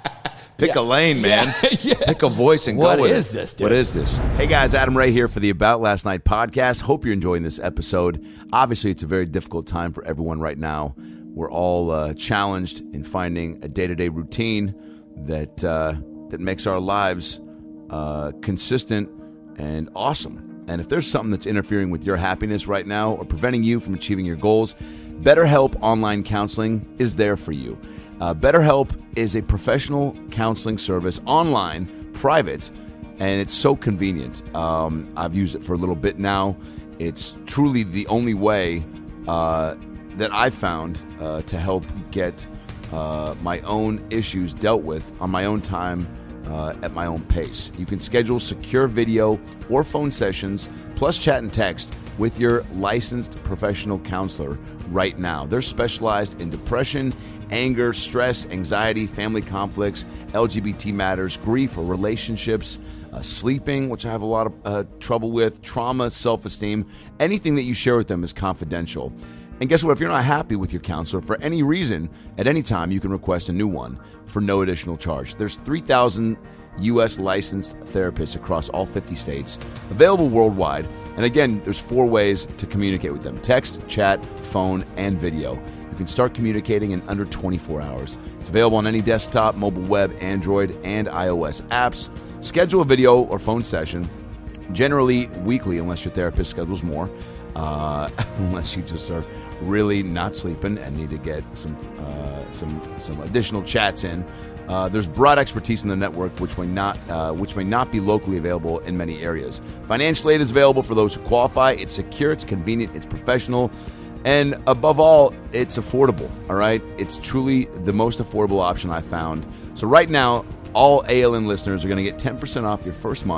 Pick Yeah. a lane, man. Yeah, yeah. Pick a voice and What go with it. is this, dude? What is this? Hey guys, Adam Ray here for the About Last Night podcast. Hope you're enjoying this episode. Obviously, it's a very difficult time for everyone right now. We're all uh, challenged in finding a day-to-day routine that uh, that makes our lives uh, consistent and awesome. And if there's something that's interfering with your happiness right now or preventing you from achieving your goals, BetterHelp Online Counseling is there for you. Uh, BetterHelp is a professional counseling service, online, private, and it's so convenient. Um, I've used it for a little bit now. It's truly the only way uh, that I've found uh, to help get uh, my own issues dealt with on my own time, uh, at my own pace. You can schedule secure video or phone sessions, plus chat and text with your licensed professional counselor right now. They're specialized in depression, anger, stress, anxiety, family conflicts, L G B T matters, grief or relationships, uh, sleeping, which I have a lot of uh, trouble with, trauma, self-esteem. Anything that you share with them is confidential. And guess what? If you're not happy with your counselor for any reason, at any time, you can request a new one for no additional charge. There's three thousand U S licensed therapists across all fifty states, available worldwide. And again, there's four ways to communicate with them: text, chat, phone, and video. You can start communicating in under twenty-four hours. It's available on any desktop, mobile web, Android, and iOS apps. Schedule a video or phone session, generally weekly, unless your therapist schedules more, uh, unless you just are really not sleeping and need to get some uh, some some additional chats in. Uh, there's broad expertise in the network, which may not uh, which may not be locally available in many areas. Financial aid is available for those who qualify. It's secure, it's convenient, it's professional, and above all, it's affordable. All right, it's truly the most affordable option I found. So right now, all A L N listeners are going to get ten percent off your first month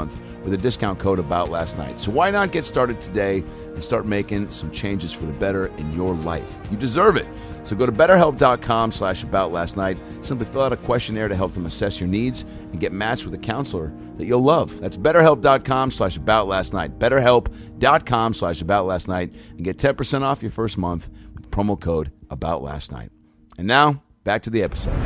with a discount code About Last Night. So why not get started today and start making some changes for the better in your life? You deserve it. So go to betterhelp.com slash about last night. Simply fill out a questionnaire to help them assess your needs and get matched with a counselor that you'll love. That's betterhelp.com slash about last night. Betterhelp.com slash about last night and get ten percent off your first month with promo code About Last Night. And now, back to the episode.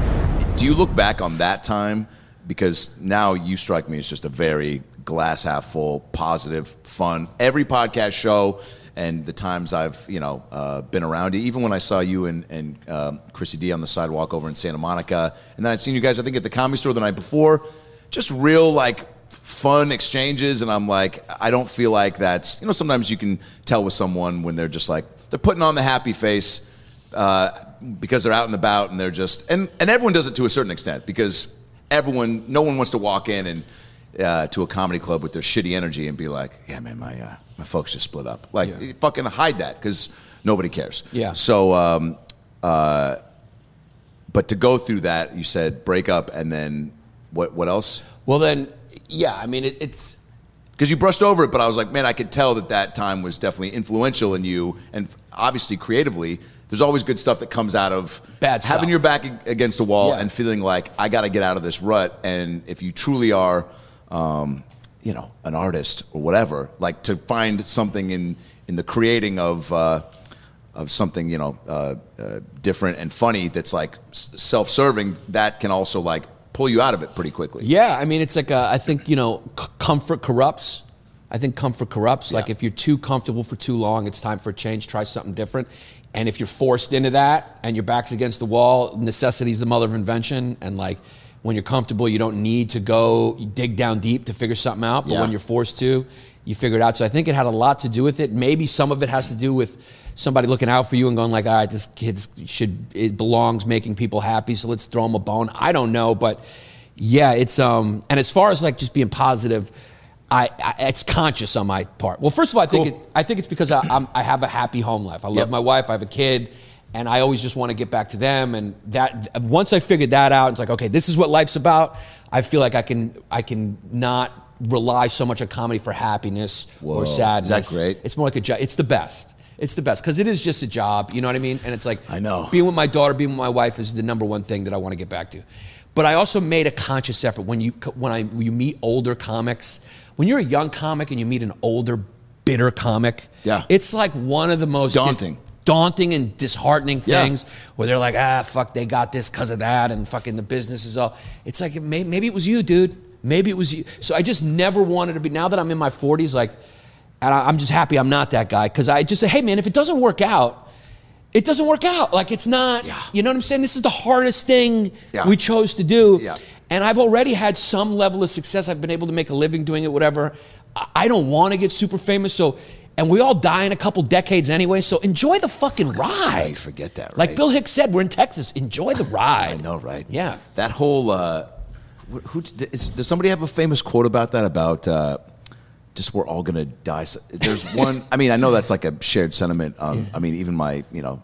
Do you look back on that time? Because now you strike me as just a very glass half full, positive, fun. Every podcast show and the times I've, you know, uh, been around you, even when I saw you and, and uh, Chrissy D on the sidewalk over in Santa Monica, and then I'd seen you guys, I think, at the Comedy Store the night before, just real, like, fun exchanges, and I'm like, I don't feel like that's, you know, sometimes you can tell with someone when they're just like, they're putting on the happy face uh, because they're out and about, and they're just, and, and everyone does it to a certain extent, because everyone, no one wants to walk in and uh, to a comedy club with their shitty energy and be like, yeah, man, my uh, my folks just split up. Like, yeah. You fucking hide that because nobody cares. Yeah. So, um, uh, but to go through that, you said break up, and then what? What else? Well, then, yeah, I mean, it, it's because you brushed over it, but I was like, man, I could tell that that time was definitely influential in you, and obviously creatively. There's always good stuff that comes out of Bad stuff. Having your back against a wall Yeah. and feeling like I got to get out of this rut. And if you truly are, um, you know, an artist or whatever, like to find something in, in the creating of uh, of something, you know, uh, uh, different and funny that's like self-serving, that can also like pull you out of it pretty quickly. Yeah, I mean, it's like a, I think, you know, c- comfort corrupts. I think comfort corrupts. Yeah. Like if you're too comfortable for too long, it's time for a change. Try something different. And if you're forced into that and your back's against the wall, necessity is the mother of invention. And like when you're comfortable, you don't need to go dig down deep to figure something out. But Yeah. when you're forced to, you figure it out. So I think it had a lot to do with it. Maybe some of it has to do with somebody looking out for you and going like, all right, this kid's should, it belongs making people happy, so let's throw him a bone. I don't know, but yeah, it's, um, and as far as like just being positive, I, I it's conscious on my part. Well, first of all, I think Cool. it, I think it's because I, I'm, I have a happy home life. I love Yep. my wife. I have a kid, and I always just want to get back to them. And that once I figured that out, it's like, okay, this is what life's about. I feel like I can I can not rely so much on comedy for happiness Whoa. or sadness. Is that great? It's more like a job. It's the best. It's the best because it is just a job. You know what I mean? And it's like I know. being with my daughter, being with my wife is the number one thing that I want to get back to. But I also made a conscious effort when you when I when you meet older comics. When you're a young comic and you meet an older, bitter comic, Yeah. it's like one of the most daunting. dis- daunting and disheartening Yeah. things where they're like, ah, fuck, they got this because of that, and fucking the business is all. It's like, maybe, maybe it was you, dude. Maybe it was you. So I just never wanted to be, now that I'm in my forties, like, and I, I'm just happy I'm not that guy, because I just say, hey, man, if it doesn't work out, it doesn't work out. Like, it's not, Yeah. you know what I'm saying? This is the hardest thing Yeah. we chose to do. Yeah. And I've already had some level of success. I've been able to make a living doing it, whatever. I- I don't want to get super famous. So, and we all die in a couple decades anyway. So enjoy the fucking ride. I forget that, right? Like Bill Hicks said, we're in Texas. Enjoy the ride. I know, right? Yeah. That whole, uh, who, who is, does somebody have a famous quote about that? About uh, just we're all gonna die. So- There's one. I mean, I know that's like a shared sentiment. Um, Yeah. I mean, even my, you know,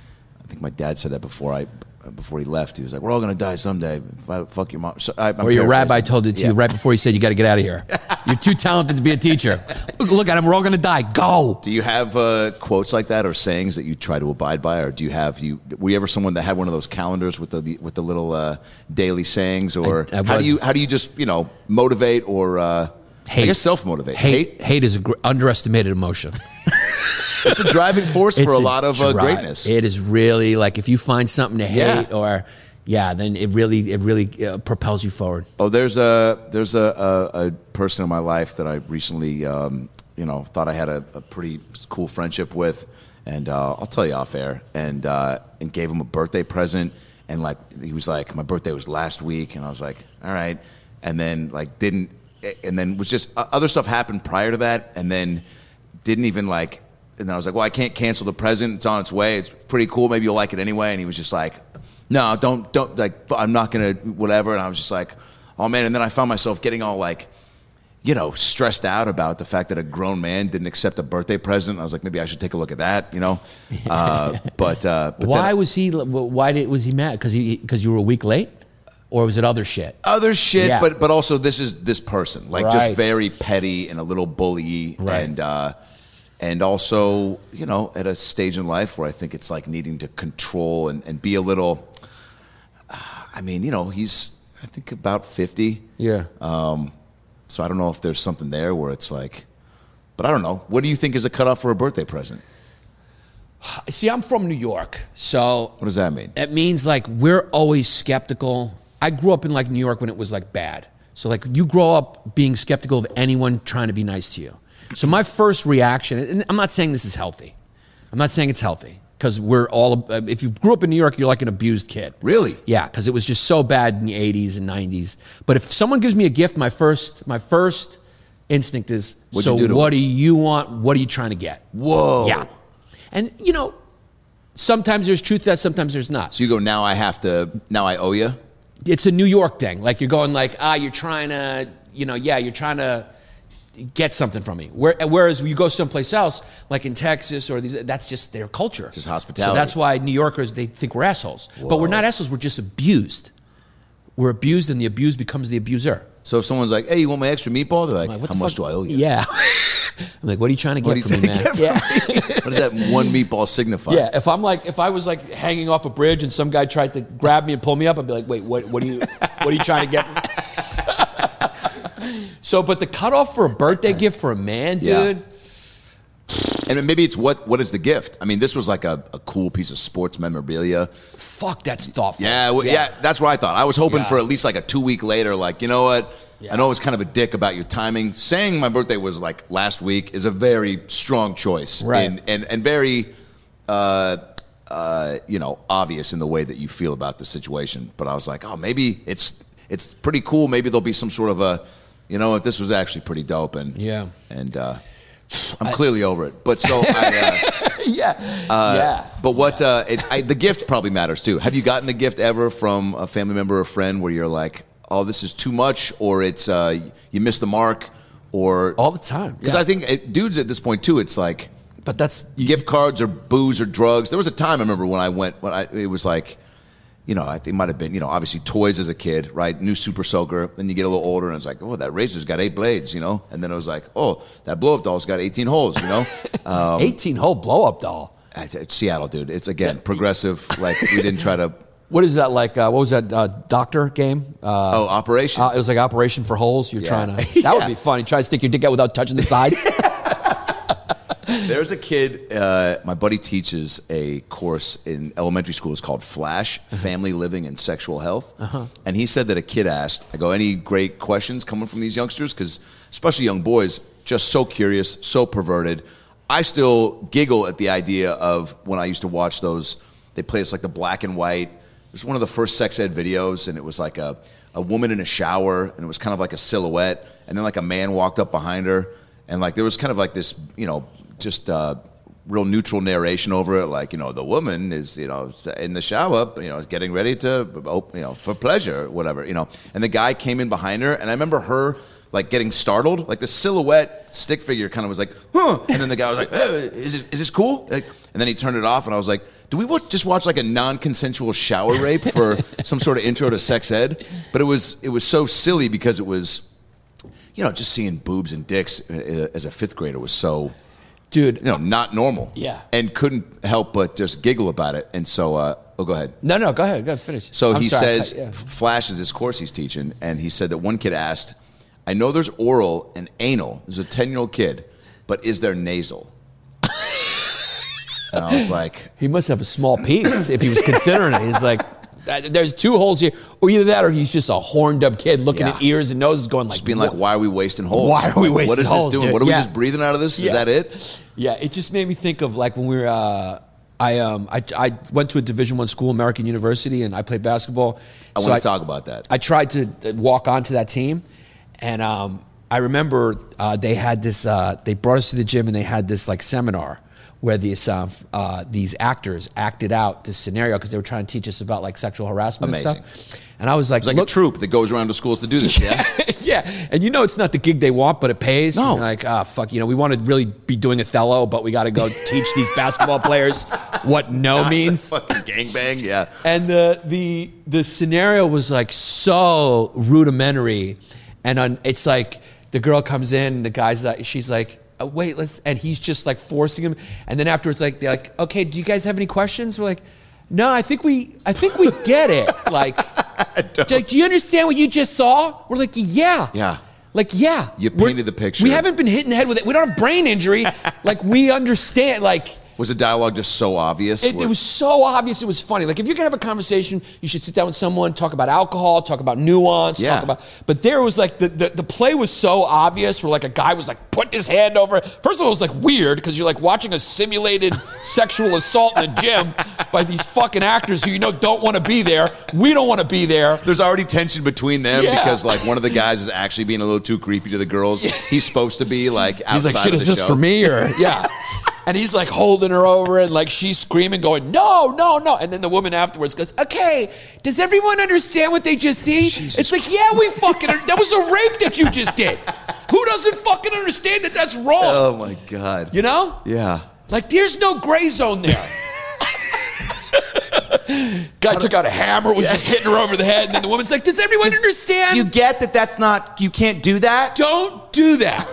I think my dad said that before I, before he left. He was like, "We're all gonna die someday. Fuck your mom." So, I, I'm Or your rabbi paraphrasing. told it to Yeah. you right before he said, you got to get out of here. You're too talented to be a teacher. Look, look at him. We're all going to die. Go. Do you have uh, quotes like that or sayings that you try to abide by, or do you have you? Were you ever someone that had one of those calendars with the with the little uh, daily sayings, or I- I how was. do you how do you just you know motivate or uh, I Hate. guess self motivate? Hate, hate is an gr- underestimated emotion. It's a driving force for It's a lot of uh, dri- greatness. It is really like if you find something to Yeah. hate or yeah, then it really it really uh, propels you forward. Oh, there's a there's a, a, a person in my life that I recently um, you know thought I had a, a pretty cool friendship with, and uh, I'll tell you off air, and uh, and gave him a birthday present, and like he was like, my birthday was last week, and I was like, all right, and then like didn't, and then was just uh, other stuff happened prior to that, and then didn't even like. And I was like, well, I can't cancel the present. It's on its way. It's pretty cool. Maybe you'll like it anyway. And he was just like, no, don't, don't, like, I'm not going to, whatever. And I was just like, oh, man. And then I found myself getting all like, you know, stressed out about the fact that a grown man didn't accept a birthday present. I was like, maybe I should take a look at that, you know? Uh, but, uh, but Why then, was he? Why did was he mad? Because he because you were a week late, or was it other shit? Other shit, Yeah. but but also this is this person, like Right. just very petty and a little bully, Right. and uh, and also you know at a stage in life where I think it's like needing to control and, and be a little. Uh, I mean, you know, he's I think about fifty. Yeah. Um, so I don't know if there's something there where it's like, but I don't know. What do you think is a cutoff for a birthday present? See, I'm from New York, so What does that mean? it means like we're always skeptical. I grew up in like New York when it was like bad. So like you grow up being skeptical of anyone trying to be nice to you. So my first reaction, and I'm not saying this is healthy. I'm not saying it's healthy because we're all, if you grew up in New York, you're like an abused kid. Really? Yeah, because it was just so bad in the eighties and nineties. But if someone gives me a gift, my first, my first instinct is, What'd so you do to what him? do you want? What are you trying to get? Whoa. Yeah. And, you know, sometimes there's truth to that, sometimes there's not. So you go, now I have to, now I owe you? It's a New York thing. Like you're going like, ah, you're trying to, you know, yeah, you're trying to get something from me. Where, whereas when you go someplace else, like in Texas or these, that's just their culture. Just hospitality. So that's why New Yorkers, they think we're assholes. But we're not assholes, we're just abused. We're abused and the abused becomes the abuser. So if someone's like, hey, you want my extra meatball? They're like, I'm like, what how the much fuck? do I owe you? Yeah. I'm like, what are you trying to What get are from you me, trying man? to Yeah. get from me? What does that one meatball signify? Yeah, if I'm like, if I was like hanging off a bridge and some guy tried to grab me and pull me up, I'd be like, wait, what? What are you? What are you trying to get from me? So, but the cutoff for a birthday gift for a man, Yeah. dude. And maybe it's what what is the gift? I mean, this was like a, a cool piece of sports memorabilia. Fuck, that's thoughtful. Yeah, well, yeah. that's what I thought. I was hoping Yeah. for at least like a two week later, like, you know what? Yeah. I know I was kind of a dick about your timing. Saying my birthday was like last week is a very strong choice. Right. And, and, and very, uh, uh, you know, obvious in the way that you feel about the situation. But I was like, oh, maybe it's it's pretty cool. Maybe there'll be some sort of a, you know, if this was actually pretty dope. And, Yeah. And uh, I'm clearly over it. But so I... Uh, yeah. Uh, yeah. But what uh, it, I, the gift probably matters too. Have you gotten a gift ever from a family member or a friend where you're like, "Oh, this is too much," or it's uh, you missed the mark, or All the time. Because Yeah. I think it, dudes at this point too, it's like But that's gift cards or booze or drugs. There was a time I remember when I went when I it was like, you know, I think it might have been, you know, obviously toys as a kid, right? New Super Soaker. Then you get a little older and it's like, oh, that razor's got eight blades, you know? And then it was like, oh, that blow up doll's got eighteen holes, you know? Um, eighteen hole blow up doll. It's it's Seattle, dude. It's, again, progressive. Like, we didn't try to... What is that like? Uh, what was that uh, doctor game? Uh, Oh, Operation. uh, it was like Operation for Holes. You're Yeah. trying to. That would Yeah. be fun. You try to stick your dick out without touching the sides. There's a kid, uh, my buddy teaches a course in elementary school. It's called FLASH, Family Living and Sexual Health. Uh-huh. And he said that a kid asked, I go, any great questions coming from these youngsters? Because especially young boys, just so curious, so perverted. I still giggle at the idea of when I used to watch those, they played us like the black and white. It was one of the first sex ed videos, and it was like a, a woman in a shower, and it was kind of like a silhouette, and then like a man walked up behind her, and like there was kind of like this, you know, just uh, real neutral narration over it, like, you know, the woman is, you know, in the shower, you know, getting ready to, you know, for pleasure, whatever, you know, and the guy came in behind her, and I remember her like getting startled, like the silhouette stick figure kind of was like, huh, and then the guy was like, hey, is it, is this cool? Like, and then he turned it off, and I was like, do we watch, just watch like a non-consensual shower rape for some sort of intro to sex ed? But it was it was so silly because it was, you know, just seeing boobs and dicks as a fifth grader was so, Dude. you know, not normal. Yeah. And couldn't help but just giggle about it. And so, uh, oh, go ahead. No, no, go ahead. Go ahead, finish. So I'm he sorry. says, I- yeah. Flash is this course he's teaching, and he said that one kid asked, I know there's oral and anal. There's a ten-year-old kid, but is there nasal? And I was like, He must have a small piece if he was considering it. He's like, there's two holes here. Or either that or he's just a horned up kid looking Yeah. at ears and noses going like, just being like, "What?" why are we wasting holes? Why are we Like, wasting What is holes, this doing? dude? What are we Yeah. just breathing out of this? Yeah. Is that it? Yeah, it just made me think of like when we were. Uh, I um I, I went to a Division One school, American University, and I played basketball. I So want to talk about that. I tried to walk onto that team, and um, I remember uh, they had this. Uh, they brought us to the gym, and they had this like seminar where these uh, uh, these actors acted out this scenario because they were trying to teach us about like sexual harassment Amazing. and stuff. And I was like, It's like look, a troop that goes around to schools to do this, yeah? Yeah, and you know it's not the gig they want, but it pays. No. You're like, ah, fuck, you know, we want to really be doing Othello, but we got to go teach these basketball players what no Not means. the fucking gangbang, yeah. And the the the scenario was like so rudimentary, and on, it's like the girl comes in, the guy's like, she's like, oh, wait, let's, and he's just like forcing him, and then afterwards, like they're like, okay, do you guys have any questions? We're like, no, I think we, I think we get it. Like, like, do you understand what you just saw? We're like, yeah, Yeah. like yeah. You We're- painted the picture. We haven't been hit in the head with it. We don't have brain injury. Like we understand. Like. Was the dialogue just so obvious? It, it was so obvious. It was funny. Like if you're gonna have a conversation, you should sit down with someone, talk about alcohol, talk about nuance, Yeah. talk about. But there was like the, the the play was so obvious. Where like a guy was like putting his hand over. First of all, it was like weird because you're like watching a simulated sexual assault in a gym by these fucking actors who you know don't want to be there. We don't want to be there. There's already tension between them Yeah. because like one of the guys is actually being a little too creepy to the girls. He's supposed to be like outside He's like, shit, of is the this show. for me or yeah? And he's like holding her over and like she's screaming, going, no, no, no. And then the woman afterwards goes, okay, does everyone understand what they just see? Jesus it's like, yeah, we fucking, that was a rape that you just did. Who doesn't fucking understand that that's wrong? Oh my god. You know? Yeah. Like there's no gray zone there. Guy took out a hammer, was just hitting her over the head. And then the woman's like, does everyone understand? You get that that's not, you can't do that? Don't do that.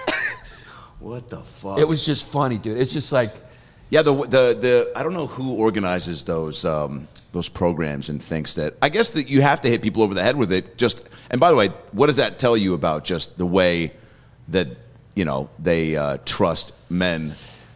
What the fuck? It was just funny, dude. It's just like, Yeah, the the the I don't know who organizes those um, those programs and thinks that I guess that you have to hit people over the head with it. Just and by the way, what does that tell you about just the way that you know they uh, trust men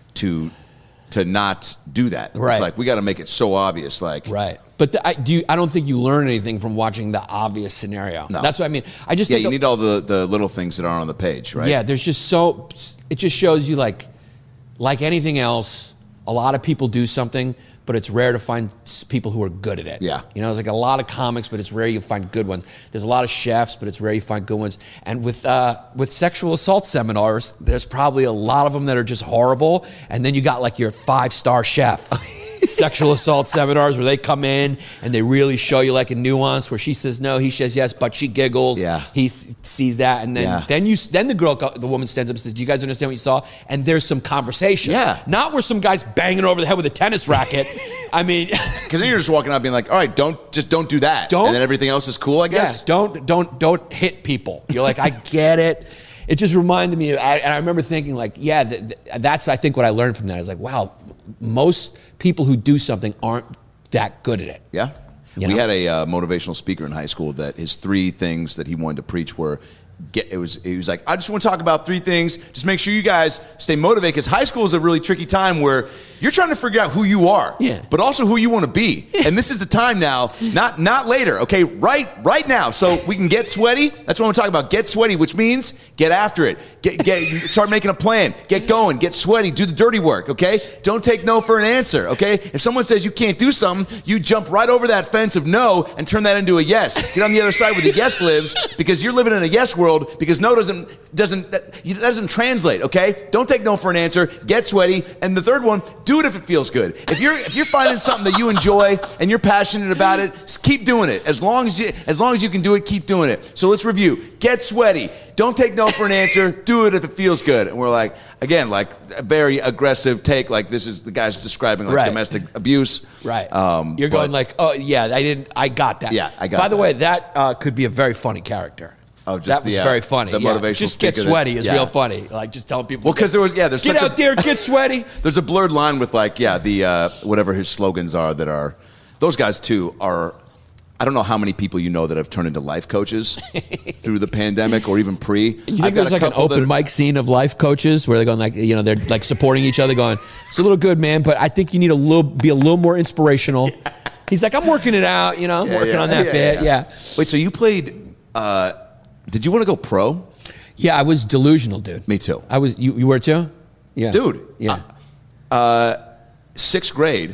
to to not do that? Right. It's like we got to make it so obvious. Like right. But the, I, do you, I don't think you learn anything from watching the obvious scenario. No. That's what I mean. I just yeah, think you need all the the little things that aren't on the page, right? Yeah, there's just so it just shows you like like anything else, a lot of people do something, but it's rare to find s- people who are good at it. Yeah. You know, there's like a lot of comics, but it's rare you find good ones. There's a lot of chefs, but it's rare you find good ones. And with uh, with sexual assault seminars, there's probably a lot of them that are just horrible, and then you got like your five-star chef. Sexual assault seminars where they come in and they really show you like a nuance where she says no, he says yes, but she giggles. Yeah. He s- sees that, and then Yeah. then you then the girl, the woman stands up and says, "Do you guys understand what you saw?" And there's some conversation. Yeah. Not where some guy's banging over the head with a tennis racket. I mean, Because then you're just walking out being like, all right, don't just don't do that. Don't- and then everything else is cool, I yeah, guess. don't don't don't hit people. You're like, I get it. It just reminded me, of, I, and I remember thinking like, yeah, th- th- that's I think what I learned from that is like, wow, most people who do something aren't that good at it. Yeah. You we know? had a uh, motivational speaker in high school that his three things that he wanted to preach were get it was he was like, I just want to talk about three things. Just make sure you guys stay motivated because high school is a really tricky time where you're trying to figure out who you are, Yeah. but also who you want to be. And this is the time now, not not later, okay? Right right now. So we can get sweaty. That's what I'm talking about. Get sweaty, which means get after it. Get get start making a plan. Get going. Get sweaty. Do the dirty work, okay? Don't take no for an answer, okay? If someone says you can't do something, you jump right over that fence of no and turn that into a yes. Get on the other side where the yes lives because you're living in a yes world because no doesn't doesn't that doesn't translate, okay? Don't take no for an answer. Get sweaty. And the third one, do it if it feels good. If you're if you're finding something that you enjoy and you're passionate about it, just keep doing it. As long as you as long as you can do it, keep doing it. So let's review. Get sweaty. Don't take no for an answer. Do it if it feels good. And we're like, again, like a very aggressive take. Like this is the guy's describing like Right. domestic abuse. Right. Um, You're but- going like, oh yeah, I didn't, I got that. Yeah, I got By the that. way, that uh, could be a very funny character. Oh, just that was the, uh, very funny. the yeah. motivational Just get speaker that- sweaty is yeah. real funny. Like just telling people. Well, because there was yeah, there's get such out a, there, get sweaty. There's a blurred line with like yeah the uh, whatever his slogans are that are those guys too are. I don't know how many people you know that have turned into life coaches through the pandemic or even pre. You think there's like an open mic scene of life coaches where they're going like, you know, they're like supporting each other going, it's a little good, man, but I think you need a little, be a little more inspirational. Yeah. He's like, I'm working it out, you know, I'm Yeah, working yeah, on that yeah, bit. yeah. Yeah. Wait, so you played, uh, did you want to go pro? Yeah, I was delusional, dude. Me too. I was, you, you were too? Yeah. Dude. Yeah. Uh, uh, sixth grade,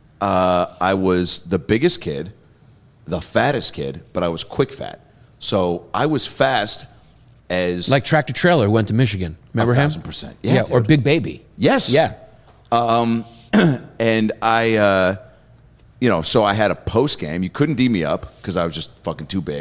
uh, I was the biggest kid, the fattest kid, but I was quick fat. So I was fast as Like Tractor Trailer went to Michigan. Remember A him? thousand percent. Yeah, Yeah, or dude. Big Baby. Yes. Yeah. And I, uh, you know, so I had a post game. You couldn't D me up because I was just fucking too big.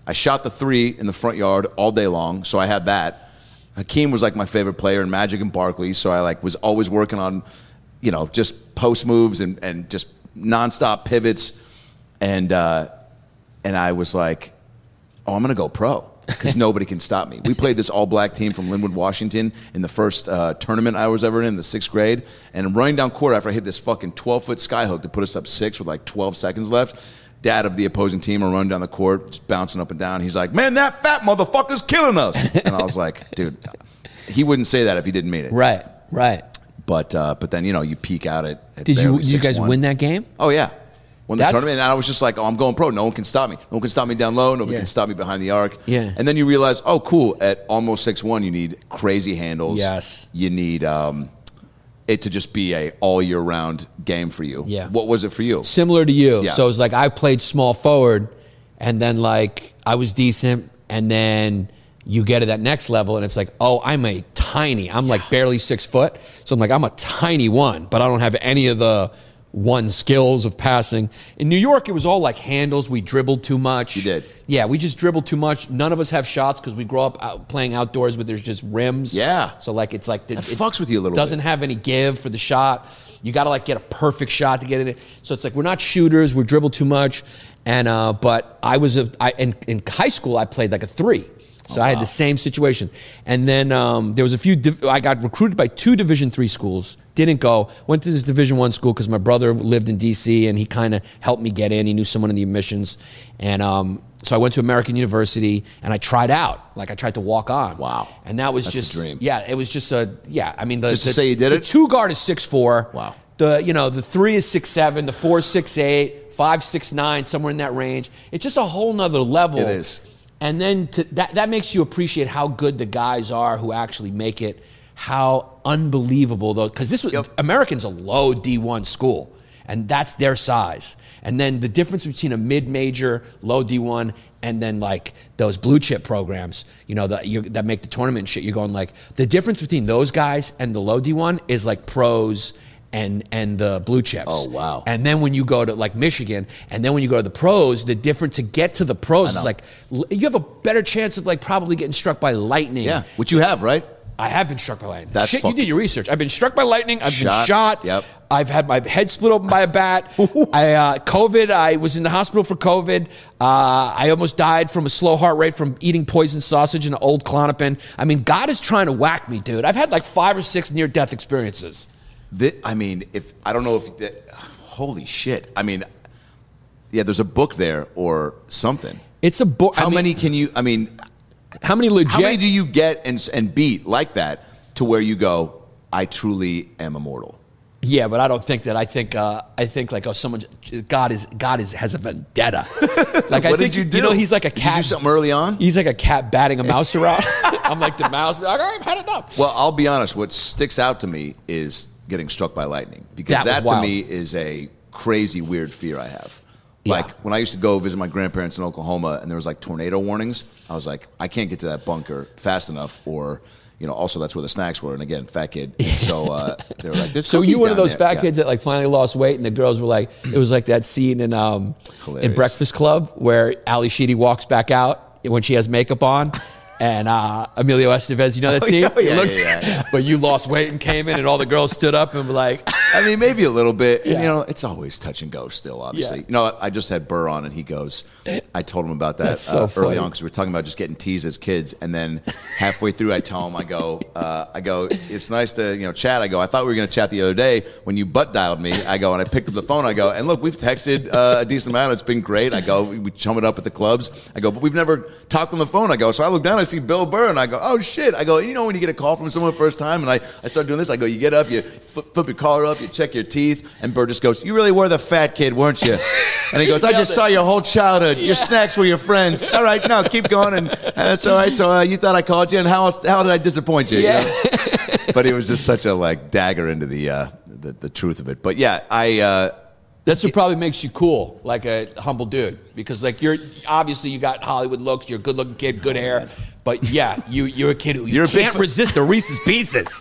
I shot the three in the front yard all day long, so I had that. Hakeem was like my favorite player in Magic and Barkley, so I like was always working on, you know, just post moves and, and just nonstop pivots. And uh, and I was like, oh, I'm going to go pro because nobody can stop me. We played this all-black team from Linwood, Washington in the first uh, tournament I was ever in, in the sixth grade. And I'm running down court after I hit this fucking twelve-foot skyhook to put us up six with like twelve seconds left. Dad of the opposing team are running down the court, just bouncing up and down. He's like, man, that fat motherfucker's killing us. And I was like, dude, he wouldn't say that if he didn't mean it. Right, right. But uh, but then, you know, you peek out at, at Did you barely did you guys six one. win that game? Oh, yeah. Won the That's- tournament, and I was just like, oh, I'm going pro. No one can stop me. No one can stop me down low. Nobody Yeah. can stop me behind the arc. Yeah. And then you realize, oh, cool, at almost six one, you need crazy handles. Yes. You need um, it to just be a all-year-round game for you. Yeah. What was it for you? Similar to you. Yeah. So it was like I played small forward, and then like I was decent, and then you get to that next level, and it's like, oh, I'm a tiny. I'm like barely six foot. So I'm like, I'm a tiny one, but I don't have any of the one skills of passing. In New York, it was all like handles. We dribbled too much. You did. Yeah, we just dribbled too much. None of us have shots because we grow up out playing outdoors where there's just rims. Yeah. So like it's like the, That it fucks with you a little doesn't bit. have any give for the shot. You got to like get a perfect shot to get it in. So it's like we're not shooters. We dribble too much. And uh, but I was a I in, in high school I played like a three. So Oh, I had wow. the same situation. And then um, there was a few. Div- I got recruited by two Division three schools. Didn't go. Went to this Division one school because my brother lived in D C and he kind of helped me get in. He knew someone in the admissions, and um, so I went to American University and I tried out. Like I tried to walk on. Wow. And that was That's just a dream. Yeah, it was just a yeah. I mean, the, Just to the- say you did the it? two guard is six four. Wow. The you know the three is six seven. The four is six eight. Five six nine. Somewhere in that range. It's just a whole nother level. It is. And then to, that that makes you appreciate how good the guys are who actually make it. How unbelievable though, because this was Yep. American's a low D one school, and that's their size. And then the difference between a mid-major, low D one, and then like those blue chip programs, you know, that you, that make the tournament and shit. You're going like the difference between those guys and the low D one is like pros and and the blue chips. Oh, wow. And then when you go to like Michigan, and then when you go to the pros, the difference to get to the pros I is know. like l- you have a better chance of like probably getting struck by lightning. Yeah, which you have, right? I have been struck by lightning. That's Shit, you fucking- did your research. I've been struck by lightning. I've been Shot. shot. Yep. I've had my head split open by a bat. I uh, COVID. I was in the hospital for COVID. Uh, I almost died from a slow heart rate from eating poison sausage and an old Klonopin. I mean, God is trying to whack me, dude. I've had like five or six near-death experiences. Thi- I mean, if I don't know if that, holy shit. I mean, yeah, there's a book there or something. It's a book. How I mean, many can you? I mean, How many legit? how many do you get and and beat like that to where you go, I truly am immortal? Yeah, but I don't think that. I think uh, I think like oh, someone God is God is has a vendetta. Like I What think did you do? You know, he's like a Did you cat. do something early on? He's like a cat batting a mouse around. I'm like the mouse. Like, I've had enough. Well, I'll be honest. What sticks out to me is getting struck by lightning because That was that, to wild. me is a crazy, weird fear I have. Yeah. Like when I used to go visit my grandparents in Oklahoma and there was like tornado warnings, I was like, I can't get to that bunker fast enough, or you know, also that's where the snacks were. And again, fat kid. And so uh, they were like, "There's So cookies you one of down those there." fat Yeah. kids that like finally lost weight, and the girls were like, it was like that scene in um in Hilarious. Breakfast Club where Ali Sheedy walks back out when she has makeup on. And uh, Emilio Estevez, you know that Oh, scene? yeah, yeah, It looks, yeah, yeah. But you lost weight and came in, and all the girls stood up and were like, I mean, maybe a little bit. And, Yeah. you know, it's always touch and go still, obviously. Yeah. You know, I just had Burr on, and he goes, I told him about that That's so uh, early funny. on because we were talking about just getting teased as kids. And then halfway through, I tell him, I go, uh, I go, it's nice to, you know, chat. I go, I thought we were going to chat the other day when you butt dialed me. I go, and I picked up the phone. I go, and look, we've texted uh, a decent amount. It's been great. I go, we, we chum it up at the clubs. I go, but we've never talked on the phone. I go, so I look down, I see Bill Burr, and I go, oh, shit. I go, you know when you get a call from someone the first time, and I, I start doing this, I go, you get up, you flip, flip your collar up, you check your teeth, and Burr just goes, you really were the fat kid, weren't you? And he goes, I just saw your whole childhood. Your snacks were your friends. All right, now keep going, and uh, that's all right. So uh, you thought I called you, and how else, how did I disappoint you? you Yeah. know? But it was just such a like dagger into the uh, the, the truth of it. But yeah, I. Uh, that's what probably makes you cool, like a humble dude. Because like you're, obviously you got Hollywood looks, you're a good looking kid, good hair. But yeah, you, you're a kid who you You're a big can't fa- resist the Reese's Pieces.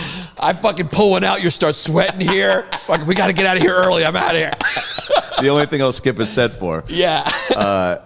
I fucking pull one out, you start sweating here. Fucking, we got to get out of here early, I'm out of here. the only thing I'll skip is set for. Yeah. Uh,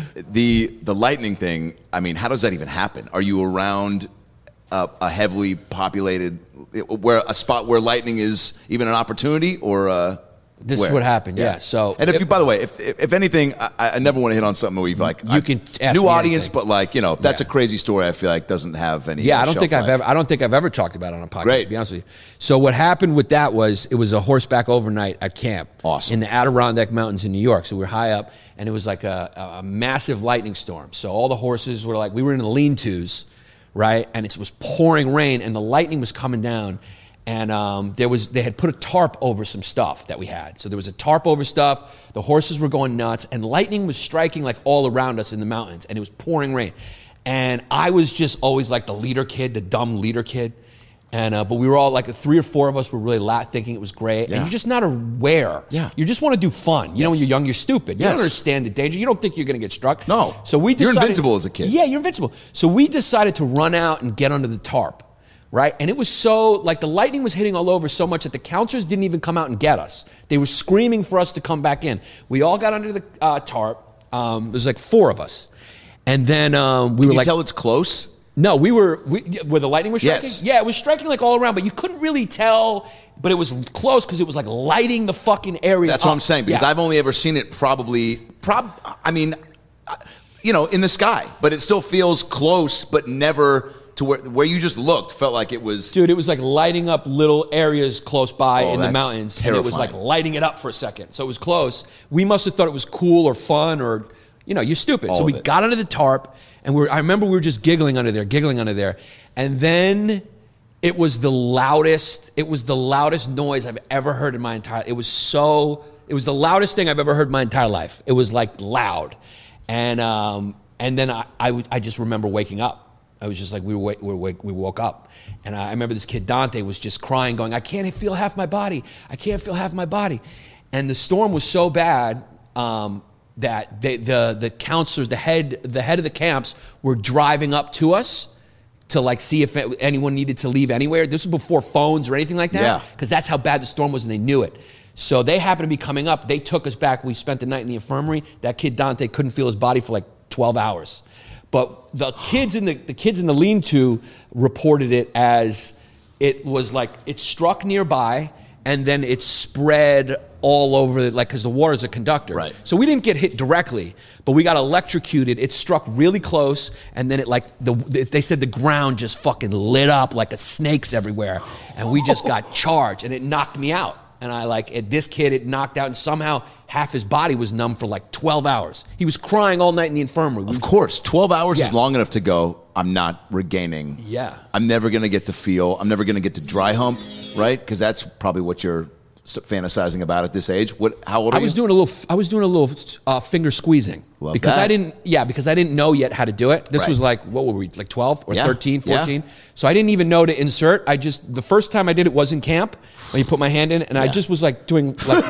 the the lightning thing. I mean, how does that even happen? Are you around a, a heavily populated where a spot where lightning is even an opportunity, or? Uh, This Where? is what happened, yeah. yeah. So, and if it, you, by the way, if if, if anything, I, I never want to hit on something where you've like you I, can ask new me audience, anything. but like you know, that's Yeah. a crazy story. I feel like doesn't have any. Yeah, uh, I don't shelf think I've life. ever. I don't think I've ever talked about it on a podcast. Great. To be honest with you. So what happened with that was it was a horseback overnight at camp. Awesome. In the Adirondack Mountains in New York. So we were high up, and it was like a, a massive lightning storm. So all the horses were like, we were in the lean-tos, right? And it was pouring rain, and the lightning was coming down. And um, there was they had put a tarp over some stuff that we had. So there was a tarp over stuff. The horses were going nuts, and lightning was striking like all around us in the mountains, and it was pouring rain. And I was just always like the leader kid, the dumb leader kid. And uh, but we were all like three or four of us were really la- thinking it was great, Yeah. and you're just not aware. Yeah. You just want to do fun. You know, when you're young, you're stupid. You Yes. don't understand the danger. You don't think you're going to get struck. No. So we You're decided, invincible as a kid. Yeah, you're invincible. So we decided to run out and get under the tarp. Right? And it was so, like the lightning was hitting all over so much that the counselors didn't even come out and get us. They were screaming for us to come back in. We all got under the uh, tarp. Um, there's like four of us. And then um, we Can were you like... tell it's close? No, we were, we, where the lightning was striking? Yes. Yeah, it was striking like all around, but you couldn't really tell, but it was close because it was like lighting the fucking area That's up. what I'm saying, because Yeah. I've only ever seen it probably, prob. I mean, uh, you know, in the sky, but it still feels close, but never to where where you just looked felt like it was. Dude, it was like lighting up little areas close by Oh, in the that's mountains. And it was like terrifying. lighting it up for a second. So it was close. We must have thought it was cool or fun or, you know, you're stupid. All so of we it. got under the tarp, and we were, I remember we were just giggling under there, giggling under there. And then it was the loudest, it was the loudest noise I've ever heard in my entire, it was so, it was the loudest thing I've ever heard in my entire life. It was like loud. And um, and then I, I, would- I just remember waking up. I was just like, we were, we, were, we woke up. And I remember this kid, Dante, was just crying, going, I can't feel half my body. I can't feel half my body. And the storm was so bad um, that they, the the counselors, the head the head of the camps, were driving up to us to like see if anyone needed to leave anywhere. This was before phones or anything like that. Yeah. Because that's how bad the storm was, and they knew it. So they happened to be coming up. They took us back. We spent the night in the infirmary. That kid, Dante, couldn't feel his body for like twelve hours. But the kids in the, the kids in the lean-to reported it as it was like it struck nearby and then it spread all over, like, because the water's a conductor. Right. So we didn't get hit directly, but we got electrocuted. It struck really close, and then it like the they said the ground just fucking lit up like a snakes everywhere, and we just got charged, and it knocked me out. And I like it, this kid, it knocked out, and somehow half his body was numb for like twelve hours. He was crying all night in the infirmary. We Of course, twelve hours Yeah. is long enough to go, I'm not regaining. Yeah. I'm never going to get to feel, I'm never going to get to dry hump, right? Because that's probably what you're s- fantasizing about at this age. What? How old are I was you? doing a little. I was doing a little uh, finger squeezing Love because that. I didn't. Yeah, because I didn't know yet how to do it. This Right. was like what were we like twelve or Yeah, thirteen, yeah. fourteen? So I didn't even know to insert. I just the first time I did it was in camp when you put my hand in, and I Yeah. just was like doing like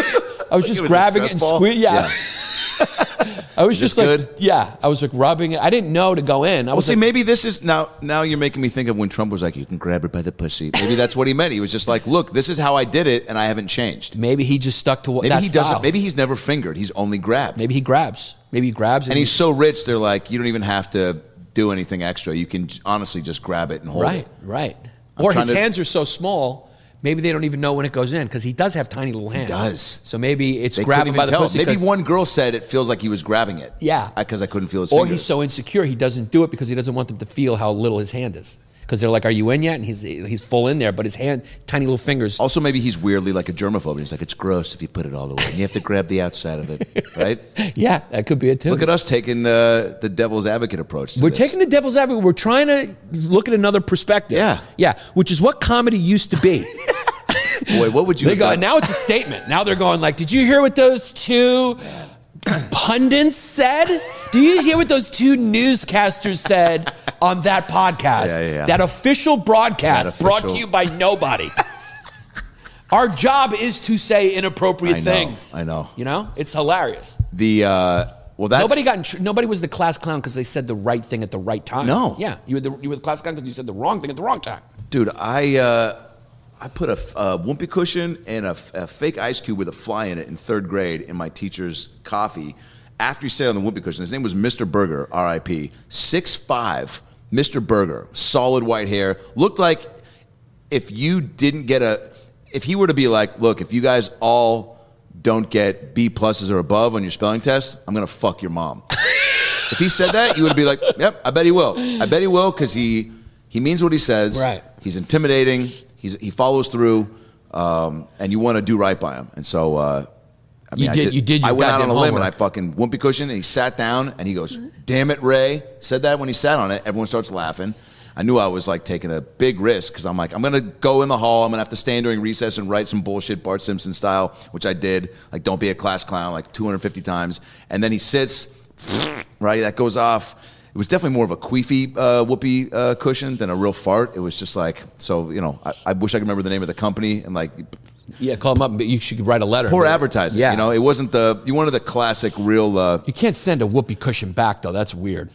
I was just it was a grabbing it stress and ball? squeeze. Yeah. Yeah. I was Is just this like, good? yeah, I was like rubbing it. I didn't know to go in. I Well, was see, like, maybe this is now. Now you're making me think of when Trump was like, "You can grab her by the pussy." Maybe that's what he meant. He was just like, "Look, this is how I did it, and I haven't changed." maybe he just stuck to what Maybe that he style. doesn't. Maybe he's never fingered. He's only grabbed. Maybe he grabs. Maybe he grabs, and, and he- he's so rich, they're like, you don't even have to do anything extra. You can j- honestly just grab it and hold right, it. right. I'm Or trying his to- hands are so small, maybe they don't even know when it goes in because he does have tiny little hands. does. So maybe it's They grabbing couldn't by even the tell. pussy. Maybe 'cause- one girl said it feels like he was grabbing it. Yeah. because I couldn't feel his Or fingers. he's so insecure he doesn't do it because he doesn't want them to feel how little his hand is. Because they're like, "Are you in yet?" And he's he's full in there, but his hand, tiny little fingers. Also, maybe he's weirdly like a germaphobe. And he's like, it's gross if you put it all the way. And you have to grab the outside of it, right? Yeah, that could be it too. Look at us taking uh, the devil's advocate approach to We're this. taking the devil's advocate. We're trying to look at another perspective. Yeah. yeah, which is what comedy used to be. Boy, what would you They have go, done? now it's a statement. Now they're going like, did you hear what those two pundits said? Do you hear what those two newscasters said on that podcast? Yeah, yeah, yeah. That official broadcast That brought to official- you by nobody. Our job is to say inappropriate I know, things. I know. You know? It's hilarious. The, uh, well, that's... Nobody got in tr- nobody was the class clown because they said the right thing at the right time. No. Yeah. You were the, you were the class clown because you said the wrong thing at the wrong time. Dude, I uh, I put a, f- a whoopee cushion and a, f- a fake ice cube with a fly in it in third grade in my teacher's coffee, after he stayed on the whoopee cushion. His name was Mister Burger, R I P six five, Mister Burger, solid white hair. Looked like if you didn't get a, if he were to be like, look, if you guys all don't get B pluses or above on your spelling test, I'm going to fuck your mom. If he said that, you would be like, yep, I bet he will. I bet he will because he, he means what he says. Right. He's intimidating. He's, he follows through, um, and you want to do right by him. And so, uh, I mean, You did- I did, you did your I went out on a goddamn limb and I homework. fucking whoopee cushion, and he sat down and he goes, damn it, Ray. Said that when he sat on it. Everyone starts laughing. I knew I was like taking a big risk because I'm like, I'm going to go in the hall. I'm going to have to stand during recess and write some bullshit Bart Simpson style, which I did. Like, don't be a class clown, like two hundred fifty times. And then he sits, right? That goes off. It was definitely more of a queefy uh, whoopee uh, cushion than a real fart. It was just like, so, you know, I, I wish I could remember the name of the company and like, Yeah, call him up, but you should write a letter. poor Yeah. advertising. Yeah. You know, it wasn't the, you wanted the classic real, uh, You can't send a whoopee cushion back, though. That's weird.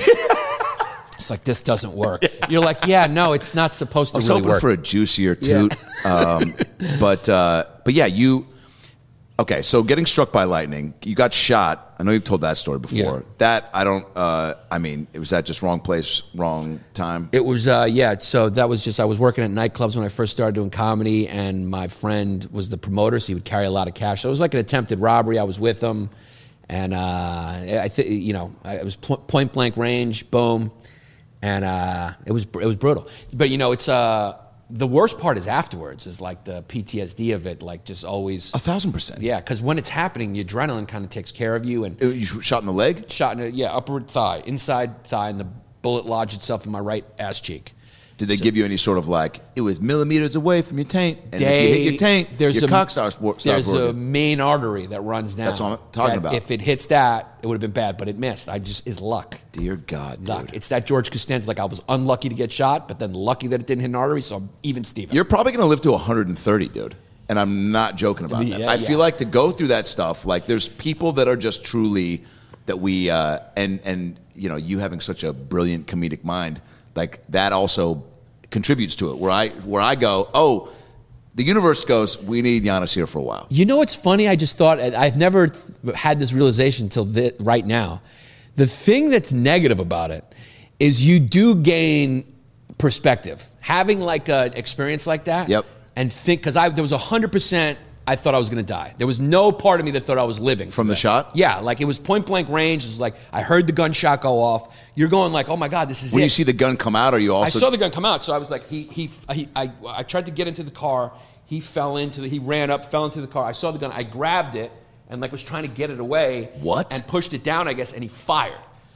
It's like, this doesn't work. You're like, yeah, no, it's not supposed to I was really hoping work. for a juicier toot. um, but, uh, but yeah, you, okay, so getting struck by lightning, you got shot. I know you've told that story before. Yeah. That, I don't, uh, I mean, was that just wrong place, wrong time? It was, uh, yeah, so that was just, I was working at nightclubs when I first started doing comedy, and my friend was the promoter, so he would carry a lot of cash. So it was like an attempted robbery. I was with him, and uh, I think, you know, I- it was po- point blank range, boom, and uh, it was it was brutal. But, you know, it's, uh, the worst part is afterwards, is like the P T S D of it, like just always. A thousand percent. Yeah, because when it's happening, the adrenaline kind of takes care of you, and It- you shot in the leg? shot in a, yeah, upper thigh, inside thigh, and the bullet lodged itself in my right ass cheek. Did they give you any sort of like, it was millimeters away from your taint, and They- if you hit your taint, there's your a, cock starts, starts There's a working? main artery that runs down. That's what I'm talking that about. If it hits that, it would have been bad, but it missed. I just, is luck. Dear God, Luck. dude. It's that George Costanza, like I was unlucky to get shot, but then lucky that it didn't hit an artery, so I'm even Steven. You're probably going to live to one hundred thirty, dude. And I'm not joking about that. Yeah, I yeah. feel like to go through that stuff, like there's people that are just truly that we uh, and and you know, you having such a brilliant comedic mind, like that also contributes to it. Where I where I go, oh, the universe goes, we need Giannis here for a while. You know what's funny? I just thought, I've never th- had this realization until thi- right now. The thing that's negative about it is you do gain perspective. Having like an experience like that. Yep. And think, because I there was one hundred percent I thought I was going to die. There was no part of me that thought I was living. From the that. shot? Yeah, like it was point blank range. It was like, I heard the gunshot go off. You're going like, oh my God, this is When it. you see the gun come out, are you also? I saw the gun come out, so I was like, he, he, he I, I tried to get into the car. He fell into the, he ran up, fell into the car. I saw the gun. I grabbed it and like was trying to get it away. What? And pushed it down, I guess, and he fired.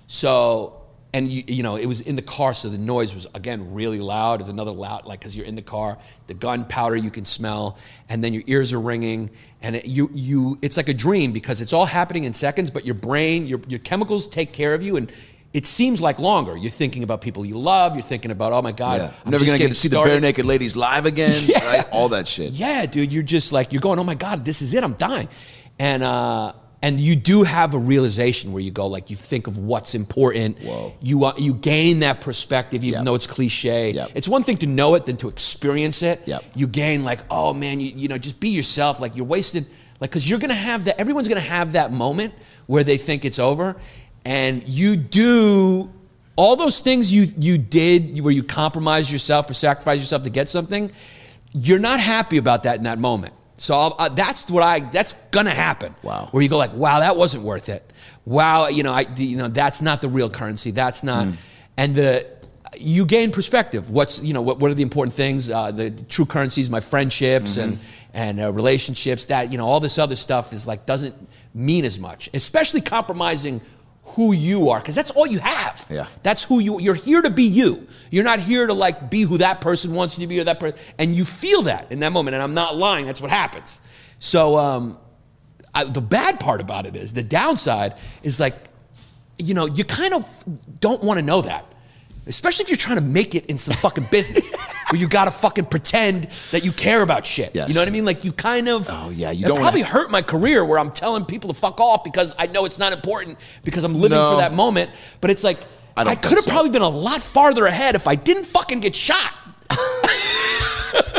So, and you, you know, it was in the car, so the noise was again really loud. It's another loud, like because you're in the car, the gunpowder you can smell, and then your ears are ringing, and it, you, you, it's like a dream because it's all happening in seconds, but your brain, your, your chemicals take care of you, and it seems like longer. You're thinking about people you love. You're thinking about, oh my God, Yeah. I'm, I'm never just going to get getting to see started. the bare naked ladies live again, Yeah. right? All that shit. Yeah, dude, you're just like, you're going, oh my God, this is it, I'm dying. And uh, and you do have a realization where you go, like, you think of what's important. Whoa. You uh, you gain that perspective, even Yep. though it's cliche. Yep. It's one thing to know it than to experience it. Yep. You gain, like, oh man, you, you know, just be yourself. Like, you're wasted, like, because you're going to have that, everyone's going to have that moment where they think it's over. And you do all those things you you did where you compromise yourself or sacrifice yourself to get something, you're not happy about that in that moment. So I'll, uh, that's what I that's gonna happen. Wow. Where you go like, wow, that wasn't worth it. Wow, you know, I you know that's not the real currency. That's not, Mm. and the you gain perspective. What's you know what what are the important things? Uh, the true currencies, my friendships Mm-hmm. and and uh, relationships. That you know all this other stuff is like doesn't mean as much, especially compromising who you are, because that's all you have. Yeah. That's who you, you're here to be you. You're not here to like be who that person wants you to be or that person, and you feel that in that moment, and I'm not lying, that's what happens. So um, I, the bad part about it is, the downside is like, you know, you kind of don't want to know that. Especially if you're trying to make it in some fucking business where you gotta fucking pretend that you care about shit. Yes. You know what I mean? Like you kind of. Oh, yeah, you it don't probably wanna- hurt my career where I'm telling people to fuck off because I know it's not important because I'm living No. for that moment. But it's like I I, don't could think have so. probably been a lot farther ahead if I didn't fucking get shot.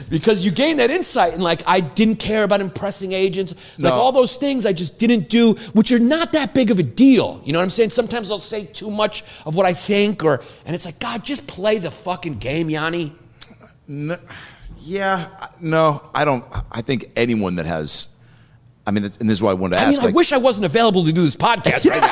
because you gain that insight, and like I didn't care about impressing agents, like No. all those things I just didn't do, which are not that big of a deal. You know what I'm saying? Sometimes I'll say too much of what I think, or and it's like, God, just play the fucking game, Yanni. No, yeah, no, I don't. I think anyone that has, I mean, and this is why I wanted to I ask. mean, I like, wish I wasn't available to do this podcast right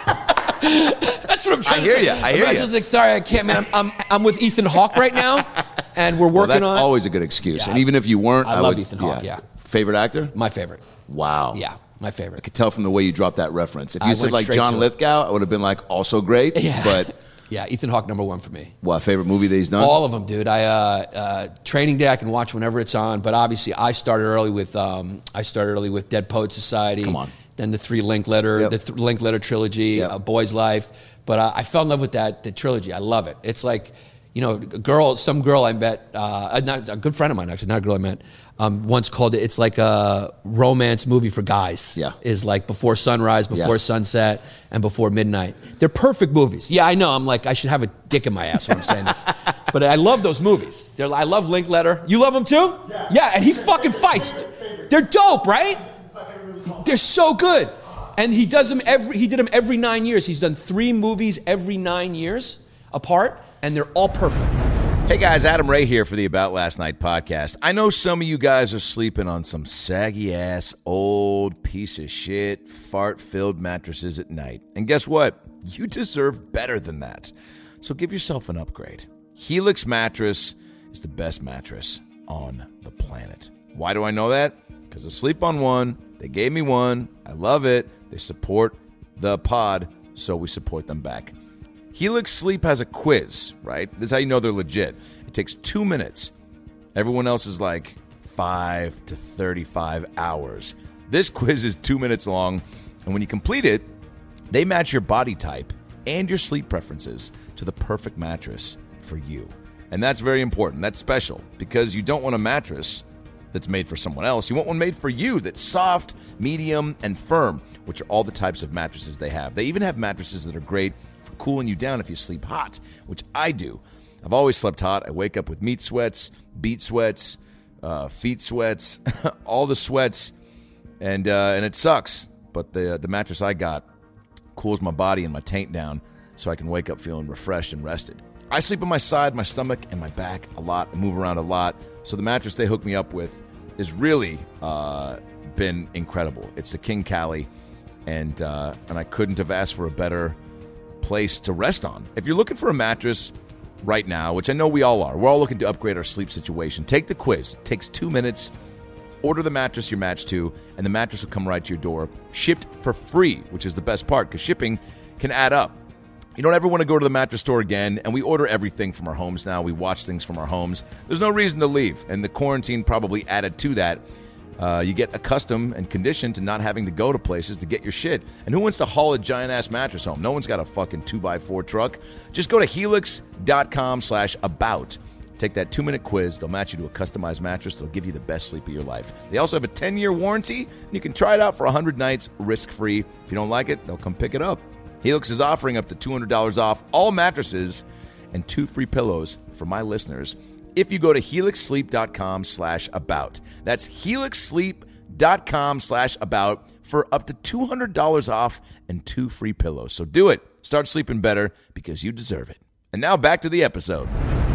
now. That's what I'm trying I to hear say. ya, I I'm hear not ya. just like, sorry, I can't, man. I'm, I'm, I'm with Ethan Hawke right now, and we're well, working that's on always a good excuse. Yeah, and even if you weren't, I I, love would, Ethan Hawke, yeah. Favorite actor? my favorite. Wow. Yeah, my favorite. I could tell from the way you dropped that reference. If you I said went like straight John to it. Lithgow, I would have been like, also great. Yeah. But Yeah, Ethan Hawke, number one for me. what, favorite movie that he's done? All of them, dude. I uh, uh, Training Day I can watch whenever it's on, but obviously I started early with um, I started early with Dead Poets Society. Come on. Then the three Linkletter, Yep. the th- Linkletter trilogy, Yep. uh, Boy's Life. But uh, I fell in love with that the trilogy. I love it. It's like, you know, a girl, some girl I met, uh, not, a good friend of mine actually, not a girl I met, um, once called it. It's like a romance movie for guys. Yeah. Is like Before Sunrise, Before Yeah. Sunset, and Before Midnight. They're perfect movies. Yeah, I know. I'm like, I should have a dick in my ass when I'm saying this. But I love those movies. They're, I love Linkletter. You love them too? Yeah. Yeah, and he fucking fights. They're dope, right? They're so good. And he does them every, he did them every nine years. He's done three movies every nine years apart, and they're all perfect. Hey guys, Adam Ray here for the About Last Night podcast. I know some of you guys are sleeping on some saggy ass, old piece of shit, fart filled mattresses at night. And guess what? You deserve better than that. So give yourself an upgrade. Helix Mattress is the best mattress on the planet. Why do I know that? Because I sleep on one. They gave me one. I love it. They support the pod, so we support them back. Helix Sleep has a quiz, right? This is how you know they're legit. It takes two minutes. Everyone else is like five to thirty-five hours. This quiz is two minutes long, and when you complete it, they match your body type and your sleep preferences to the perfect mattress for you. And that's very important. That's special because you don't want a mattress that's made for someone else. You want one made for you that's soft, medium, and firm, which are all the types of mattresses they have. They even have mattresses that are great for cooling you down if you sleep hot, which I do. I've always slept hot. I wake up with meat sweats, beat sweats, uh, feet sweats, all the sweats, and uh, and it sucks. But the the mattress I got cools my body and my taint down so I can wake up feeling refreshed and rested. I sleep on my side, my stomach, and my back a lot. I move around a lot. So the mattress they hooked me up with is really uh, been incredible. It's the King Cali, and uh, and I couldn't have asked for a better place to rest on. If you're looking for a mattress right now, which I know we all are, we're all looking to upgrade our sleep situation, take the quiz. It takes two minutes. Order the mattress you're matched to, and the mattress will come right to your door, shipped for free, which is the best part, because shipping can add up. You don't ever want to go to the mattress store again, and we order everything from our homes now. We watch things from our homes. There's no reason to leave, and the quarantine probably added to that. Uh, you get accustomed and conditioned to not having to go to places to get your shit. And who wants to haul a giant-ass mattress home? No one's got a fucking two by four truck. Just go to helix.com slash about. Take that two-minute quiz. They'll match you to a customized mattress that'll give you the best sleep of your life. They also have a ten-year warranty, and you can try it out for one hundred nights risk-free. If you don't like it, they'll come pick it up. Helix is offering up to two hundred dollars off all mattresses and two free pillows for my listeners if you go to helixsleep.com slash about. That's helixsleep.com slash about for up to two hundred dollars off and two free pillows. So do it. Start sleeping better because you deserve it. And now back to the episode.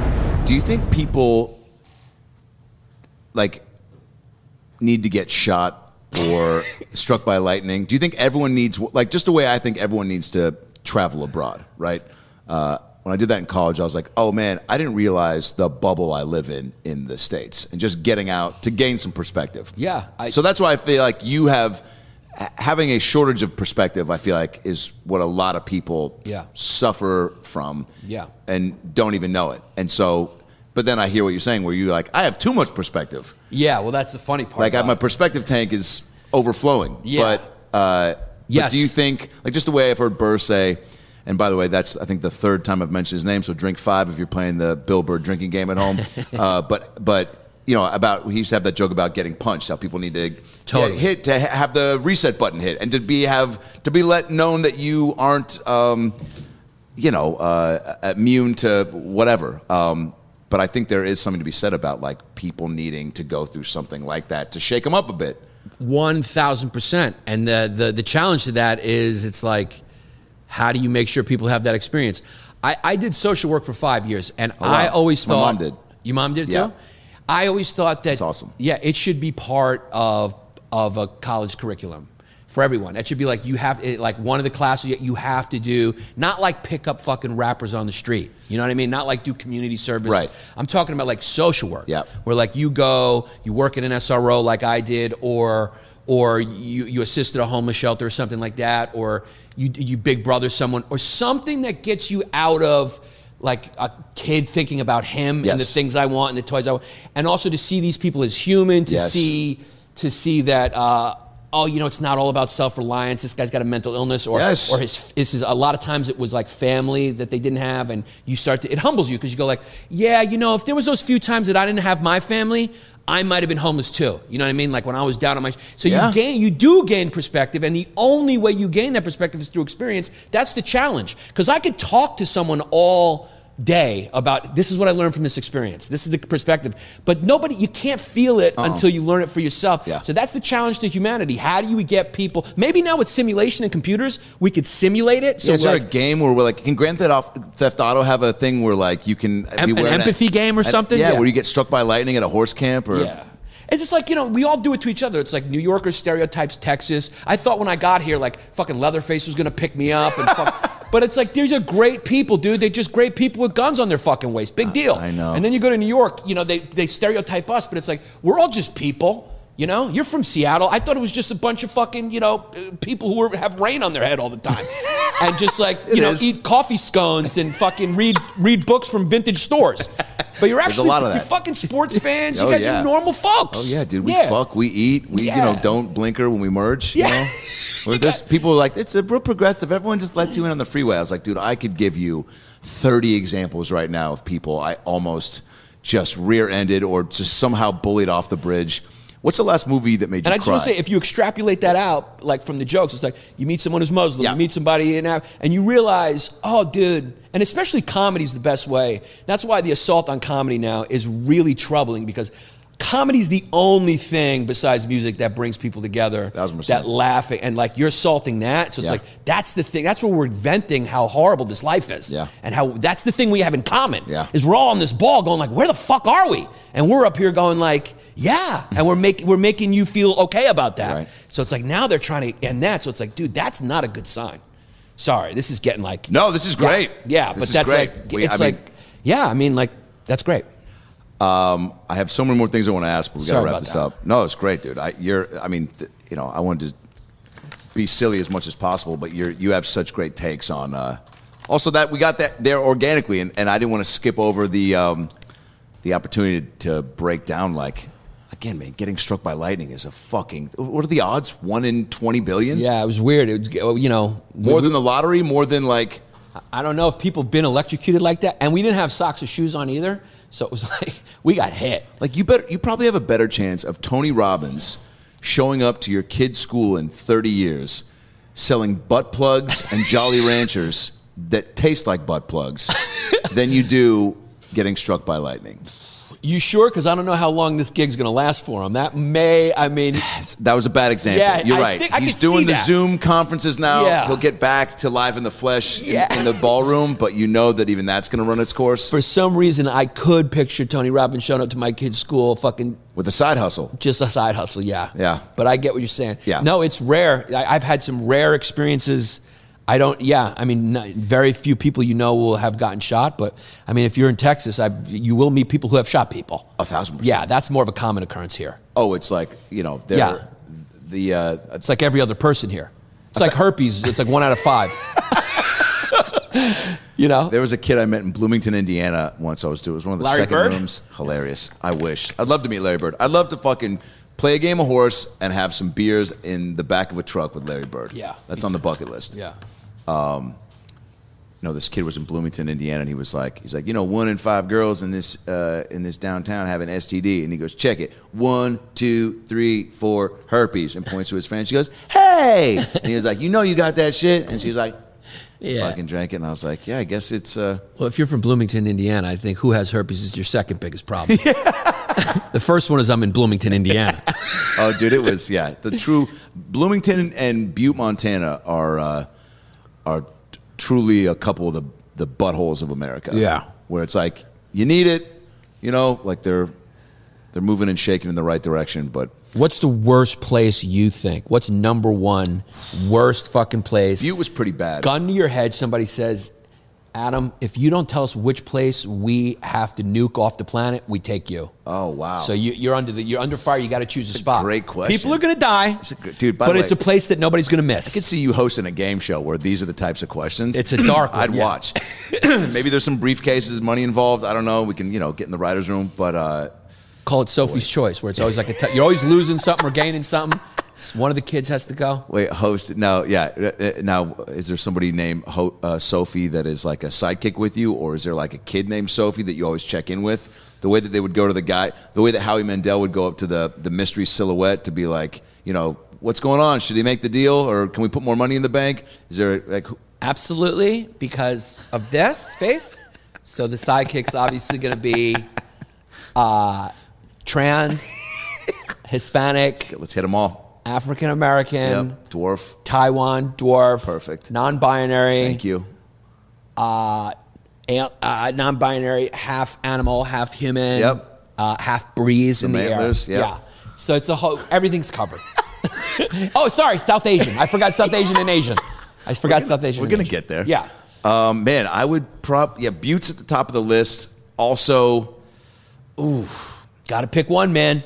Do you think people, like, need to get shot or struck by lightning? Do you think everyone needs, like, just the way I think everyone needs to travel abroad, right? Uh, when I did that in college, I was like, oh, man, I didn't realize the bubble I live in in the States, and just getting out to gain some perspective. Yeah. I, So that's why I feel like you have, having a shortage of perspective, I feel like, is what a lot of people Yeah. suffer from Yeah. and don't even know it. And so, but then I hear what you're saying, where you're like, I have too much perspective. yeah, well, that's the funny part. Like I, about my it. perspective tank is overflowing. Yeah. But, uh, Yes. but do you think, like just the way I've heard Burr say, and by the way, that's I think the third time I've mentioned his name, so drink five if you're playing the Bill Burr drinking game at home. uh, but but you know about he used to have that joke about getting punched, how people need to Totally. get hit to ha- have the reset button hit, and to be have to be let known that you aren't um, you know uh, immune to whatever. Um, But I think there is something to be said about like people needing to go through something like that to shake them up a bit. One thousand percent. And the, the the challenge to that is it's like, how do you make sure people have that experience? I, I did social work for five years, and Oh, wow. I always My thought mom did. Your mom did it Yeah. too? I always thought that That's awesome. Yeah, it should be part of of a college curriculum for everyone. That should be like you have it, like one of the classes you have to do, not like pick up fucking rappers on the street. You know what I mean? Not like do community service. Right. I'm talking about like social work. Yeah. Where like you go, you work in an S R O like I did, or or you, you assisted a homeless shelter or something like that, or you you big brother someone, or something that gets you out of like a kid thinking about him Yes. and the things I want and the toys I want, and also to see these people as human, to Yes. see to see that uh, oh, you know, it's not all about self-reliance. This guy's got a mental illness, or Yes. or his this is a lot of times it was like family that they didn't have, and you start to it humbles you because you go like, yeah, you know, if there was those few times that I didn't have my family, I might have been homeless too. You know what I mean? Like when I was down on my so Yeah. you gain you do gain perspective, and the only way you gain that perspective is through experience. That's the challenge, because I could talk to someone all day about this is what I learned from this experience. This is the perspective, but nobody you can't feel it Uh-uh. until you learn it for yourself. Yeah. So that's the challenge to humanity. How do you get people? Maybe now with simulation and computers, we could simulate it. So So is there like, a game where we're like, can Grand Theft Theft Auto have a thing where like you can Em- be an wearing empathy game or and- something? Yeah, Yeah. where you get struck by lightning at a horse camp or Yeah. It's just like, you know, we all do it to each other. It's like New Yorker stereotypes, Texas. I thought when I got here, like, fucking Leatherface was going to pick me up. and fuck. But it's like, these are great people, dude. They're just great people with guns on their fucking waist. Big deal. I know. And then you go to New York, you know, they, they stereotype us, but it's like, we're all just people. You know, you're from Seattle. I thought it was just a bunch of fucking, you know, uh, people who are, have rain on their head all the time. And just like, you It know, is. eat coffee scones and fucking read read books from vintage stores. But you're There's a actually, lot of you're that. fucking sports fans. Oh, you guys yeah. are normal folks. Oh yeah, dude. We Yeah. fuck, we eat, we you Yeah. know don't blinker when we merge. You Yeah. know? Where there's people who are like, it's a real progressive. Everyone just lets you in on the freeway. I was like, dude, I could give you thirty examples right now of people I almost just rear-ended or just somehow bullied off the bridge. What's the last movie that made you And I just cry? want to say, if you extrapolate that out, like from the jokes, it's like you meet someone who's Muslim, Yeah. you meet somebody in there, and you realize, oh, dude, and especially comedy's the best way. That's why the assault on comedy now is really troubling, because comedy's the only thing besides music that brings people together. Thousand percent. That laughing, and like you're assaulting that, so it's Yeah. like that's the thing. That's where we're inventing how horrible this life is, Yeah. and how that's the thing we have in common. Yeah. Is we're all on this ball going like, where the fuck are we? And we're up here going like, yeah, and we're making we're making you feel okay about that. Right. So it's like now they're trying to end that. So it's like, dude, that's not a good sign. Sorry, this is getting like No, this is great. Yeah, yeah This but is that's great. like We- it's I mean- like yeah, I mean like that's great. Um, I have so many more things I want to ask, but we got Sorry to wrap about this that. up. No, it's great, dude. I, you're, I mean, th- you know, I wanted to be silly as much as possible, but you're, you have such great takes on. Uh, also, that we got that there organically, and, and I didn't want to skip over the um, the opportunity to break down. Like, again, man, getting struck by lightning is a fucking. What are the odds? One in twenty billion. Yeah, it was weird. It was, you know, More we- than the lottery. More than like. I don't know if people have been electrocuted like that, and we didn't have socks or shoes on either. So it was like we got hit. Like you better, you probably have a better chance of Tony Robbins showing up to your kid's school in thirty years, selling butt plugs and Jolly Ranchers that taste like butt plugs, than you do getting struck by lightning. You sure? Because I don't know how long this gig's going to last for him. That may, I mean, That was a bad example. Yeah, You're I right. think I He's could doing see the that. Zoom conferences now. Yeah. He'll get back to live in the flesh in- Yeah. in, the ballroom, but you know that even that's going to run its course for some reason, I could picture Tony Robbins showing up to my kid's school, fucking with a side hustle. just a side hustle. Yeah, Yeah. But I get what you're saying. Yeah. No, it's rare. I, I've had some rare experiences. I don't. Yeah, I mean, not, very few people you know will have gotten shot. But I mean, if you're in Texas, I, you will meet people who have shot people. A thousand percent. Yeah, that's more of a common occurrence here. Oh, it's like you know, they're Yeah. the. Uh, It's like every other person here. It's like herpes. It's like one out of five. You know. There was a kid I met in Bloomington, Indiana once. I was doing. It was one of the Larry second Bird? rooms. Hilarious. I wish. I'd love to meet Larry Bird. I'd love to fucking play a game of horse and have some beers in the back of a truck with Larry Bird. Yeah, That's me on the too. bucket list. Yeah. You know, this kid was in Bloomington, Indiana, and he was like, he's like, you know, one in five girls in this uh, in this downtown have an S T D, and he goes, check it, one, two, three, four, herpes, and points to his friend. She goes, hey, and he was like, you know, you got that shit, and she was like, Yeah. Fucking drank it, and I was like, yeah, I guess it's. Uh, Well, if you're from Bloomington, Indiana, I think who has herpes is your second biggest problem. The first one is I'm in Bloomington, Indiana. oh, dude, it was yeah. The true Bloomington and Butte, Montana are uh, are t- truly a couple of the the buttholes of America. Yeah. Where it's like you need it, you know, like they're they're moving and shaking in the right direction, but. What's the worst place you think? What's number one worst fucking place? Butte was pretty bad. Gun to your head, somebody says, Adam, if you don't tell us which place we have to nuke off the planet, we take you. Oh wow! So you, you're under the you're under fire. You got to choose a spot. Great question. People are going to die, It's a good- dude, by but the it's way- a place that nobody's going to miss. I could see you hosting a game show where these are the types of questions. It's a dark one, I'd yeah. watch. Maybe there's some briefcases, money involved. I don't know. We can, you know, get in the writer's room. But uh, Call it Sophie's Choice, where it's always like a t- you're always losing something or gaining something. One of the kids has to go. wait, host now, yeah. uh, uh, Now, is there somebody named Ho- uh, Sophie that is like a sidekick with you, or is there like a kid named Sophie that you always check in with? The way that they would go to the guy, the way that Howie Mandel would go up to the the mystery silhouette to be like, you know, what's going on? Should he make the deal, or can we put more money in the bank? Is there like? who- Absolutely, because of this face. So the sidekick's obviously going to be uh, trans, Hispanic, Let's hit them all. African American, Yep. Dwarf. Taiwan, dwarf, Perfect. non-binary, Thank you. uh, uh, non-binary, half animal, half human, Yep. uh, half breeze Some in the antlers, air. yep. Yeah. So it's a whole, everything's covered. Oh, sorry, South Asian. I forgot South Asian and Asian. I forgot South Asian. We're and gonna Asian. get there. Yeah. Um, man, I would prop. Yeah, Butte's at the top of the list. Also, Got to pick one, man.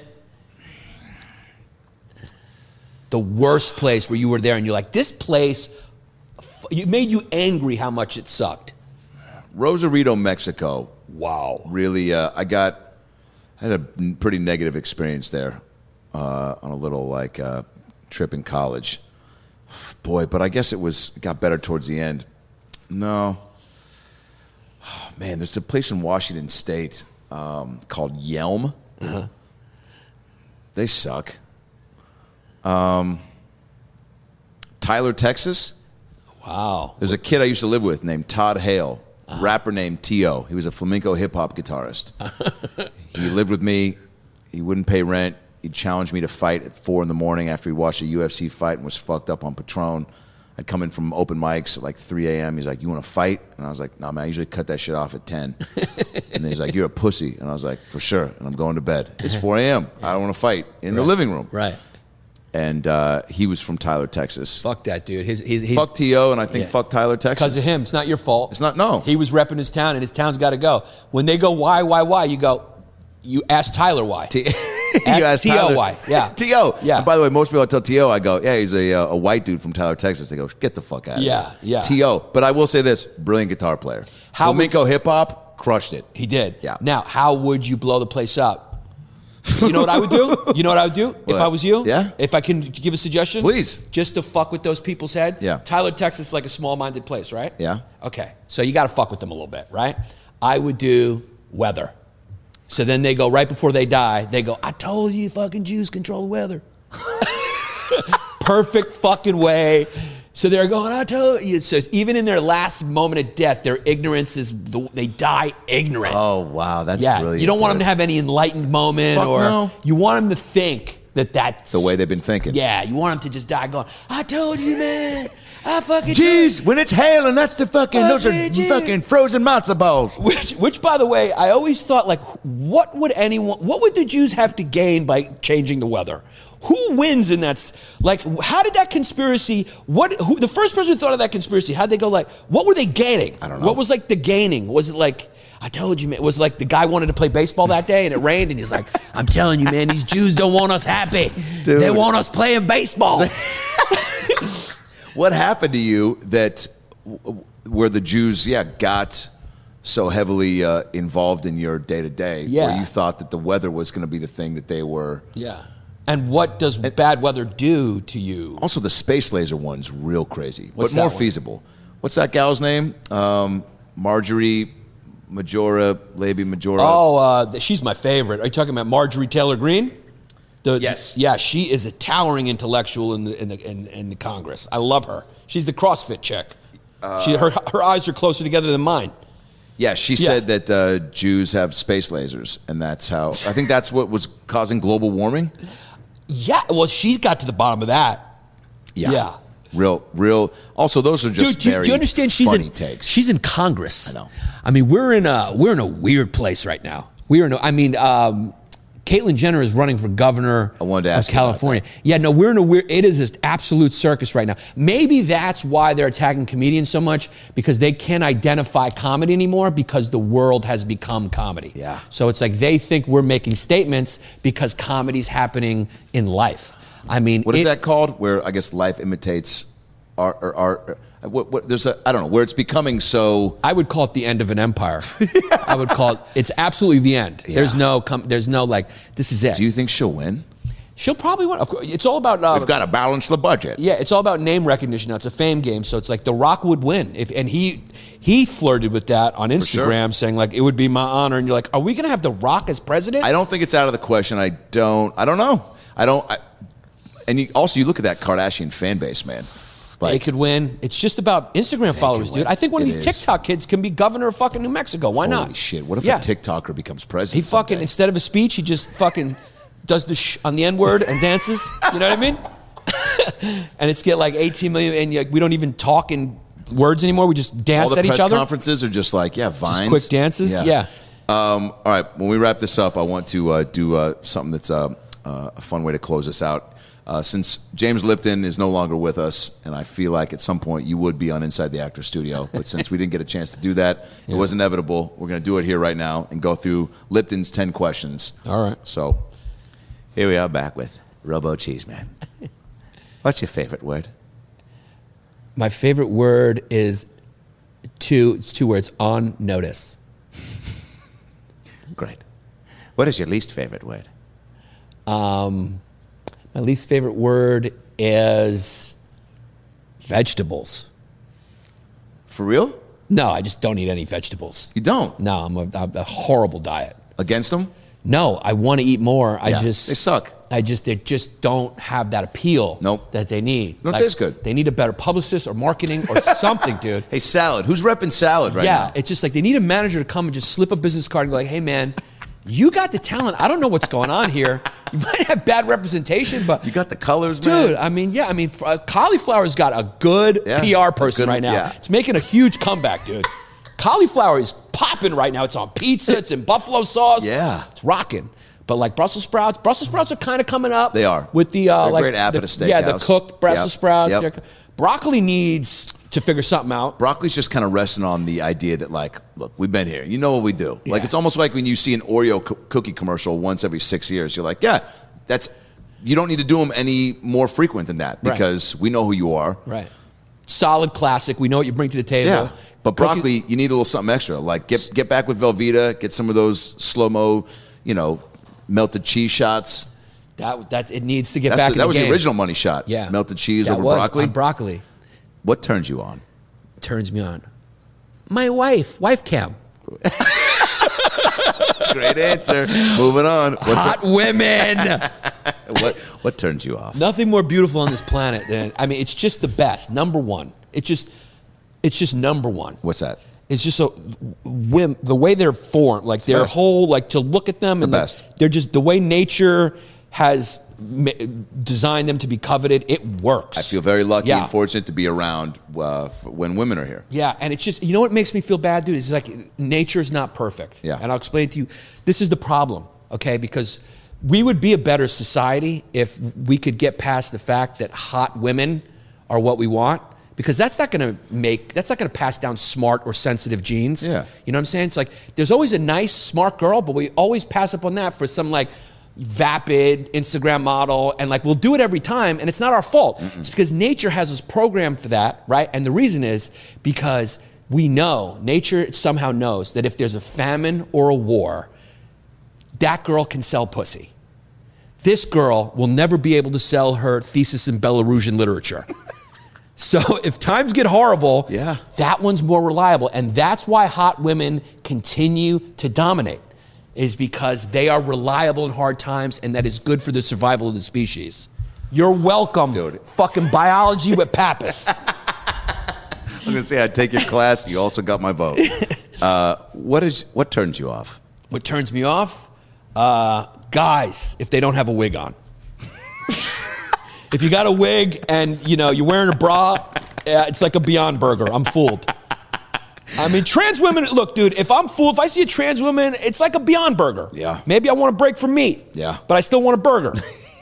The worst place where you were there and you're like, this place, f- it made you angry how much it sucked. Rosarito, Mexico. Wow. Really, uh, I got. I had a n- pretty negative experience there uh, on a little like uh, trip in college. Boy, but I guess it was it got better towards the end. No. Oh, man, there's a place in Washington State um, called Yelm. Uh-huh. They suck. Um, Tyler, Texas. Wow. There's a kid I used to live with named Todd Hale, rapper named T O He was a flamenco hip hop guitarist. He lived with me. He wouldn't pay rent. He'd challenge me to fight at four in the morning after he watched a U F C fight and was fucked up on Patron. I'd come in from open mics at like three a.m. He's like, you want to fight? And I was like, no, man, I usually cut that shit off at ten. And then he's like, you're a pussy. And I was like, for sure. And I'm going to bed. It's four a.m. I don't want to fight in the Right. living room. Right. And uh, he was from Tyler, Texas. Fuck that dude. He's, he's, he's, Fuck T O and I think Yeah. fuck Tyler, Texas. because of him. It's not your fault. It's not, no. He was repping his town, and his town's got to go. When they go, why, why, why? You go, you ask Tyler why. T- Ask ask T O Tyler. why. Yeah. T O Yeah. And by the way, most people I tell T O, I go, yeah, he's a, uh, a white dude from Tyler, Texas. They go, get the fuck out of Yeah, here. yeah. T O But I will say this, brilliant guitar player. How would- Flamenco hip hop, crushed it. He did. Yeah. Now, how would you blow the place up? You know what I would do? You know what I would do if What? I was you? Yeah. If I can give a suggestion? Please. Just to fuck with those people's head? Yeah. Tyler, Texas is like a small-minded place, right? Yeah. Okay. So you got to fuck with them a little bit, right? I would do weather. So then they go, right before they die, they go, I told you fucking Jews control the weather. Perfect fucking way. So they're going, I told you. So even in their last moment of death, their ignorance is, the, they die ignorant. Oh, wow. That's Yeah, brilliant. you don't want them to have any enlightened moment, Fuck or no. you want them to think that that's the way they've been thinking. Yeah, you want them to just die going, I told you, man. I fucking Jeez, told when it's hailing, that's the fucking, those are Fucking Jeez. fucking frozen matzo balls. you. Which, which, by the way, I always thought, like, what would anyone, what would the Jews have to gain by changing the weather? Who wins in that? s- Like, how did that conspiracy? What? Who? The first person who thought of that conspiracy, how'd they go? Like, what were they gaining? I don't know. What was like the gaining? Was it like? I told you, man. It was like the guy wanted to play baseball that day and it rained, and he's like, I'm telling you, man, these Jews don't want us happy. Dude. They want us playing baseball. What happened to you that w- where the Jews, yeah, got so heavily uh, involved in your day to day, Yeah. where you thought that the weather was going to be the thing that they were? Yeah. And what does bad weather do to you? Also, the space laser one's real crazy, What's but more that one? feasible. What's that gal's name? Um, Marjorie Majora, Lady Majora. Oh, uh, th- she's my favorite. Are you talking about Marjorie Taylor Greene? The, Yes. Yeah, she is a towering intellectual in the in the in, in the Congress. I love her. She's the CrossFit chick. she her her eyes are closer together than mine. Yeah, she Yeah. said that uh, Jews have space lasers, and that's how. I think that's what was causing global warming. Yeah, well, she got to the bottom of that. Yeah. Real, real. Also, those are just Dude, do, very do you understand? She's funny in takes. she's in Congress. I know. I mean, we're in a we're in a weird place right now. We're in. A, I mean, um, Caitlyn Jenner is running for governor I wanted to ask of you about California. Yeah, no, we're in a weird. It is this absolute circus right now. Maybe that's why they're attacking comedians so much, because they can't identify comedy anymore because the world has become comedy. Yeah. So it's like they think we're making statements because comedy's happening in life. I mean, What is it- that called? Where I guess life imitates art, or art. What, what, there's a I don't know where it's becoming so. I would call it the end of an empire. I would call it. It's absolutely the end. Yeah. There's no. Com- there's no like. This is it. Do you think she'll win? She'll probably win. Of course, it's all about. Uh, We've got to balance the budget. yeah, it's all about name recognition now. It's a fame game, so it's like The Rock would win. If and he he flirted with that on Instagram, sure. saying like it would be my honor. And you're like, are we going to have The Rock as president? I don't think it's out of the question. I don't. I don't know. I don't. I, and you, also, you look at that Kardashian fan base, man. They could win. It's just about Instagram followers, could dude. win. I think one of It these is. TikTok kids can be governor of fucking New Mexico. Why Holy not? shit! What if Yeah. a TikToker becomes He president? fucking, someday? instead of a speech, he just fucking does the sh on the N-word and dances. You know what I mean? And it's get like eighteen million, and like, we don't even talk in words anymore. We just dance All the at press each other. conferences are just like yeah, vines, Just quick dances. Yeah. Um, all right. When we wrap this up, I want to uh, do uh, something that's uh, uh, a fun way to close this out. Uh, since James Lipton is no longer with us, and I feel like at some point you would be on Inside the Actors Studio, but since we didn't get a chance to do that, it was inevitable. We're going to do it here right now and go through Lipton's ten questions. All right. So here we are back with Robo Cheeseman. What's your favorite word? My favorite word is two. It's two words. On notice. Great. What is your least favorite word? Um, my least favorite word is vegetables. For real? No, I just don't eat any vegetables. You don't? No, I'm a, I'm a horrible diet. Against them? No, I want to eat more. I Yeah, just they suck. I just they just don't have that appeal. Nope. That they need. Don't taste good. They need a better publicist or marketing or something, dude. Hey, salad. Who's repping salad right yeah, now? it's just like they need a manager to come and just slip a business card and go like, "Hey, man, you got the talent. I don't know what's going on here. You might have bad representation, but You got the colors, man. dude, I mean, yeah, I mean, uh, Cauliflower's got a good Yeah, P R a person good- right now. yeah. It's making a huge comeback, dude. Cauliflower is popping right now. It's on pizza. It's in buffalo sauce. Yeah. It's rocking. But like Brussels sprouts, Brussels sprouts are kind of coming up. They are. with the uh, They're like great app the, at a yeah, the steakhouse. cooked Brussels Yep, sprouts. yep. They're- Broccoli needs to figure something out. Broccoli's just kind of resting on the idea that, like, look, we've been here. You know what we do. Like, Yeah. it's almost like when you see an Oreo co- cookie commercial once every six years. You're like, yeah, that's. You don't need to do them any more frequent than that Right. because we know who you are. Right. Solid classic. We know what you bring to the table. Yeah. But Cookie- broccoli, you need a little something extra. Like, get get back with Velveeta. Get some of those slow mo, you know, melted cheese shots. that that it needs to get That's back. the, in that the was game. the original money shot. Yeah, melted cheese That over was broccoli. on broccoli What turns you on? turns me on. My wife, wife cam. Great answer. Moving on. What, Hot women. what what turns you off? Nothing more beautiful on this planet than I mean, it's just the best. Number one. It's just, it's just number one. What's that? It's just so whim, the way they're formed, like their best. whole, like to look at them and The the- best. they're just the way nature has ma- designed them to be coveted. It works. I feel very lucky Yeah. and fortunate to be around uh, f- when women are here. Yeah, and it's just, you know what makes me feel bad, dude? It's like nature's not perfect. Yeah. And I'll explain to you. This is the problem, okay? Because we would be a better society if we could get past the fact that hot women are what we want. Because that's not going to make, that's not going to pass down smart or sensitive genes. Yeah. You know what I'm saying? It's like, there's always a nice, smart girl, but we always pass up on that for some like vapid Instagram model. And like, we'll do it every time, and it's not our fault. Mm-mm. It's because nature has us programmed for that, right? And the reason is because we know, nature somehow knows that if there's a famine or a war, that girl can sell pussy. This girl will never be able to sell her thesis in Belarusian literature. So if times get horrible, Yeah. that one's more reliable. And that's why hot women continue to dominate, is because they are reliable in hard times, and that is good for the survival of the species. You're welcome, Dude. fucking biology with Pappas. I'm going to say I'd take your class. You also got my vote. Uh, what is what turns you off? What turns me off? Uh, guys, if they don't have a wig on. If you got a wig and, you know, you're wearing a bra, uh, it's like a Beyond Burger. I'm fooled. I mean, trans women, look, dude, if I'm fooled, if I see a trans woman, it's like a Beyond Burger. Yeah. Maybe I want a break from meat. Yeah. But I still want a burger.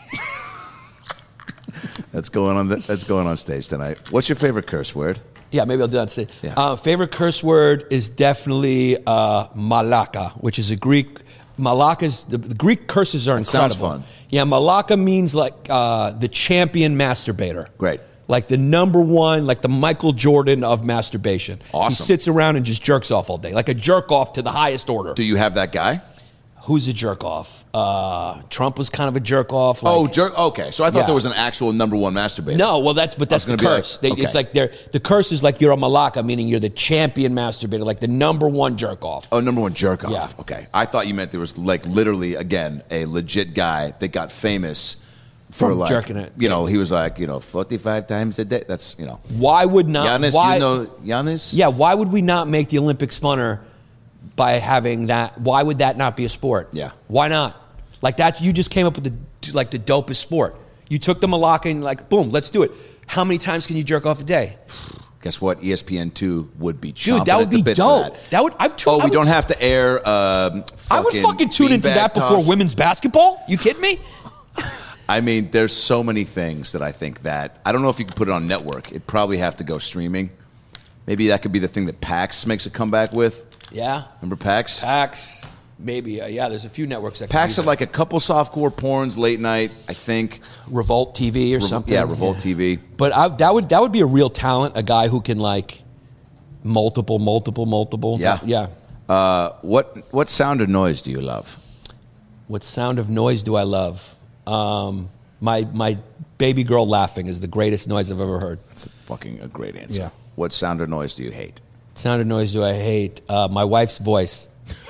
That's going on. The, that's going on stage tonight. What's your favorite curse word? Yeah, maybe I'll do that instead. Yeah. Uh, favorite curse word is definitely uh, malaka, which is a Greek. Malaka's the, the Greek curses are incredible. Sounds fun. Yeah, malaka means like uh, the champion masturbator. Great. Like the number one, like the Michael Jordan of masturbation. Awesome. He sits around and just jerks off all day, like a jerk off to the highest order. Do you have that guy? Who's a jerk off? Uh, Trump was kind of a jerk off. Like, oh, jerk. Okay, so I thought Yeah. there was an actual number one masturbator. No, well, that's but that's the gonna be like, curse. They, okay. It's like they're the curse is like you're a malaka, meaning you're the champion masturbator, like the number one jerk off. Oh, number one jerk off. Yeah. Okay, I thought you meant there was like literally again a legit guy that got famous for From like jerking it. You know, he was like you know forty-five times a day. That's you know. Why would not? Giannis, why, you know Giannis. Yeah, why would we not make the Olympics funner by having that? Why would that not be a sport? Yeah. Why not? Like that, you just came up with the like the dopest sport. You took the malaka and like, boom, let's do it. How many times can you jerk off a day? Guess what? E S P N two would be Dude, chomping that would at the be bit for dope. That. That would. I'd tune, Oh, I we would, don't have to air. Um, I would fucking tune into beanbag that before toss. women's basketball. You kidding me? I mean, there's so many things that I think that I don't know if you could put it on network. It'd probably have to go streaming. Maybe that could be the thing that PAX makes a comeback with. Yeah. Remember PAX? PAX. Maybe. Uh, yeah. There's a few networks that. can PAX do had that. like a couple softcore porns late night, I think. Revolt T V or Revo- something. Yeah, Revolt T V. But I, that would that would be a real talent. A guy who can like multiple, multiple, multiple. Yeah. Yeah. Uh, what what sound or noise do you love? What sound of noise do I love? Um, my my baby girl laughing is the greatest noise I've ever heard. That's a fucking a great answer. Yeah. What sound or noise do you hate? Sound of noise do I hate? Uh, my wife's voice.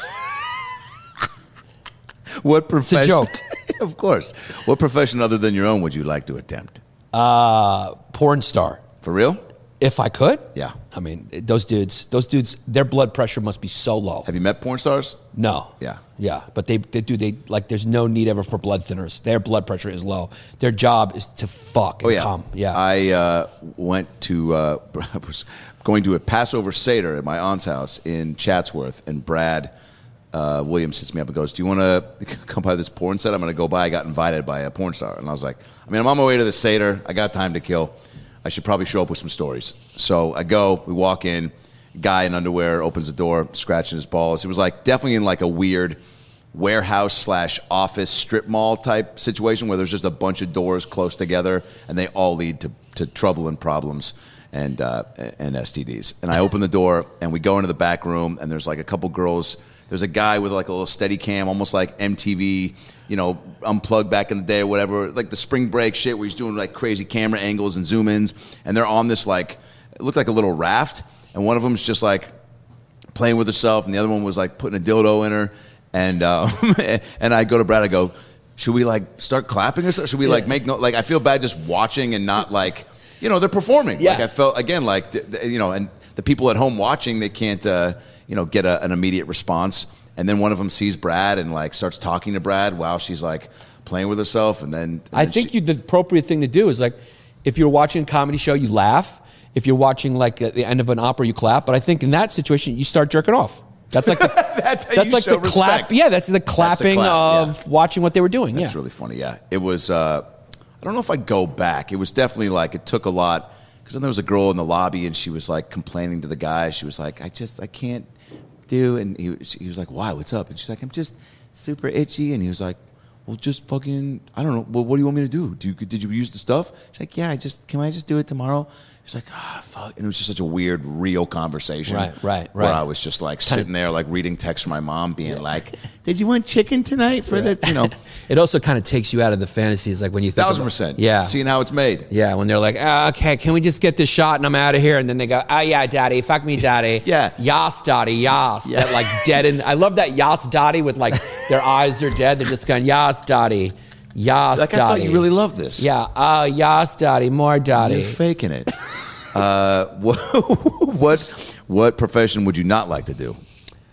What profession? It's a joke. Of course. What profession other than your own would you like to attempt? Uh, porn star. For real? If I could. Yeah. I mean, those dudes, those dudes, their blood pressure must be so low. Have you met porn stars? No. Yeah. Yeah. But they, they do, they, like, there's no need ever for blood thinners. Their blood pressure is low. Their job is to fuck and Oh yeah, come. Yeah. I uh, went to uh, I was going to a Passover Seder at my aunt's house in Chatsworth, and Brad uh, Williams hits me up and goes, "Do you want to come by this porn set? I'm going to go by." I got invited by a porn star, and I was like, "I mean, I'm on my way to the Seder. I got time to kill. I should probably show up with some stories." So I go. We walk in. Guy in underwear opens the door, scratching his balls. It was like definitely in like a weird warehouse slash office strip mall type situation where there's just a bunch of doors close together and they all lead to, to trouble and problems and uh, and S T Ds. And I open the door and we go into the back room and there's like a couple girls. There's a guy with like a little steady cam, almost like M T V, you know, Unplugged back in the day or whatever, like the spring break shit where he's doing like crazy camera angles and zoom ins. And they're on this like, it looked like a little raft. And one of them's just like playing with herself, and the other one was like putting a dildo in her. And um, and I go to Brad, I go, should we like start clapping or something? Should we like make no, like I feel bad just watching and not like, you know, they're performing. Yeah. Like I felt again like th- th- you know, and the people at home watching, they can't uh, you know get a, an immediate response. And then one of them sees Brad and like starts talking to Brad while she's like playing with herself. And then and I then think she, you, the appropriate thing to do is like, if you're watching a comedy show, you laugh. If you're watching like at the end of an opera, you clap. But I think in that situation, you start jerking off. That's like the, That's how that's you like show the clap. respect. Yeah, that's the clapping clap, of watching what they were doing. That's yeah, really funny. Yeah, it was. Uh, I don't know if I'd go back. It was definitely like it took a lot because then there was a girl in the lobby and she was like complaining to the guy. She was like, "I just I can't do," and he he was like, "Why? What's up?" And she's like, "I'm just super itchy," and he was like, "Well, just fucking I don't know. Well, what do you want me to do? Do you did you use the stuff?" She's like, "Yeah, I just can I just do it tomorrow?" She's like, ah, oh, fuck. And it was just such a weird, real conversation. Right, right, Where right. I was just like sitting there, like reading texts from my mom, being like, "Did you want chicken tonight for the, you know?" It also kind of takes you out of the fantasies, like when you think Thousand about- percent. Yeah, Seeing how it's made. yeah. When they're like, ah, okay, can we just get this shot and I'm out of here? And then they go, oh yeah, daddy, fuck me, daddy. Yeah. Yas, daddy, yas. Yeah. That like dead and I love that yas, daddy with like their eyes are dead. They're just going yas, daddy, yas, Like, daddy. I thought you really loved this. Yeah, uh, yas, daddy, more daddy. You're faking it. Uh, what, what what profession would you not like to do?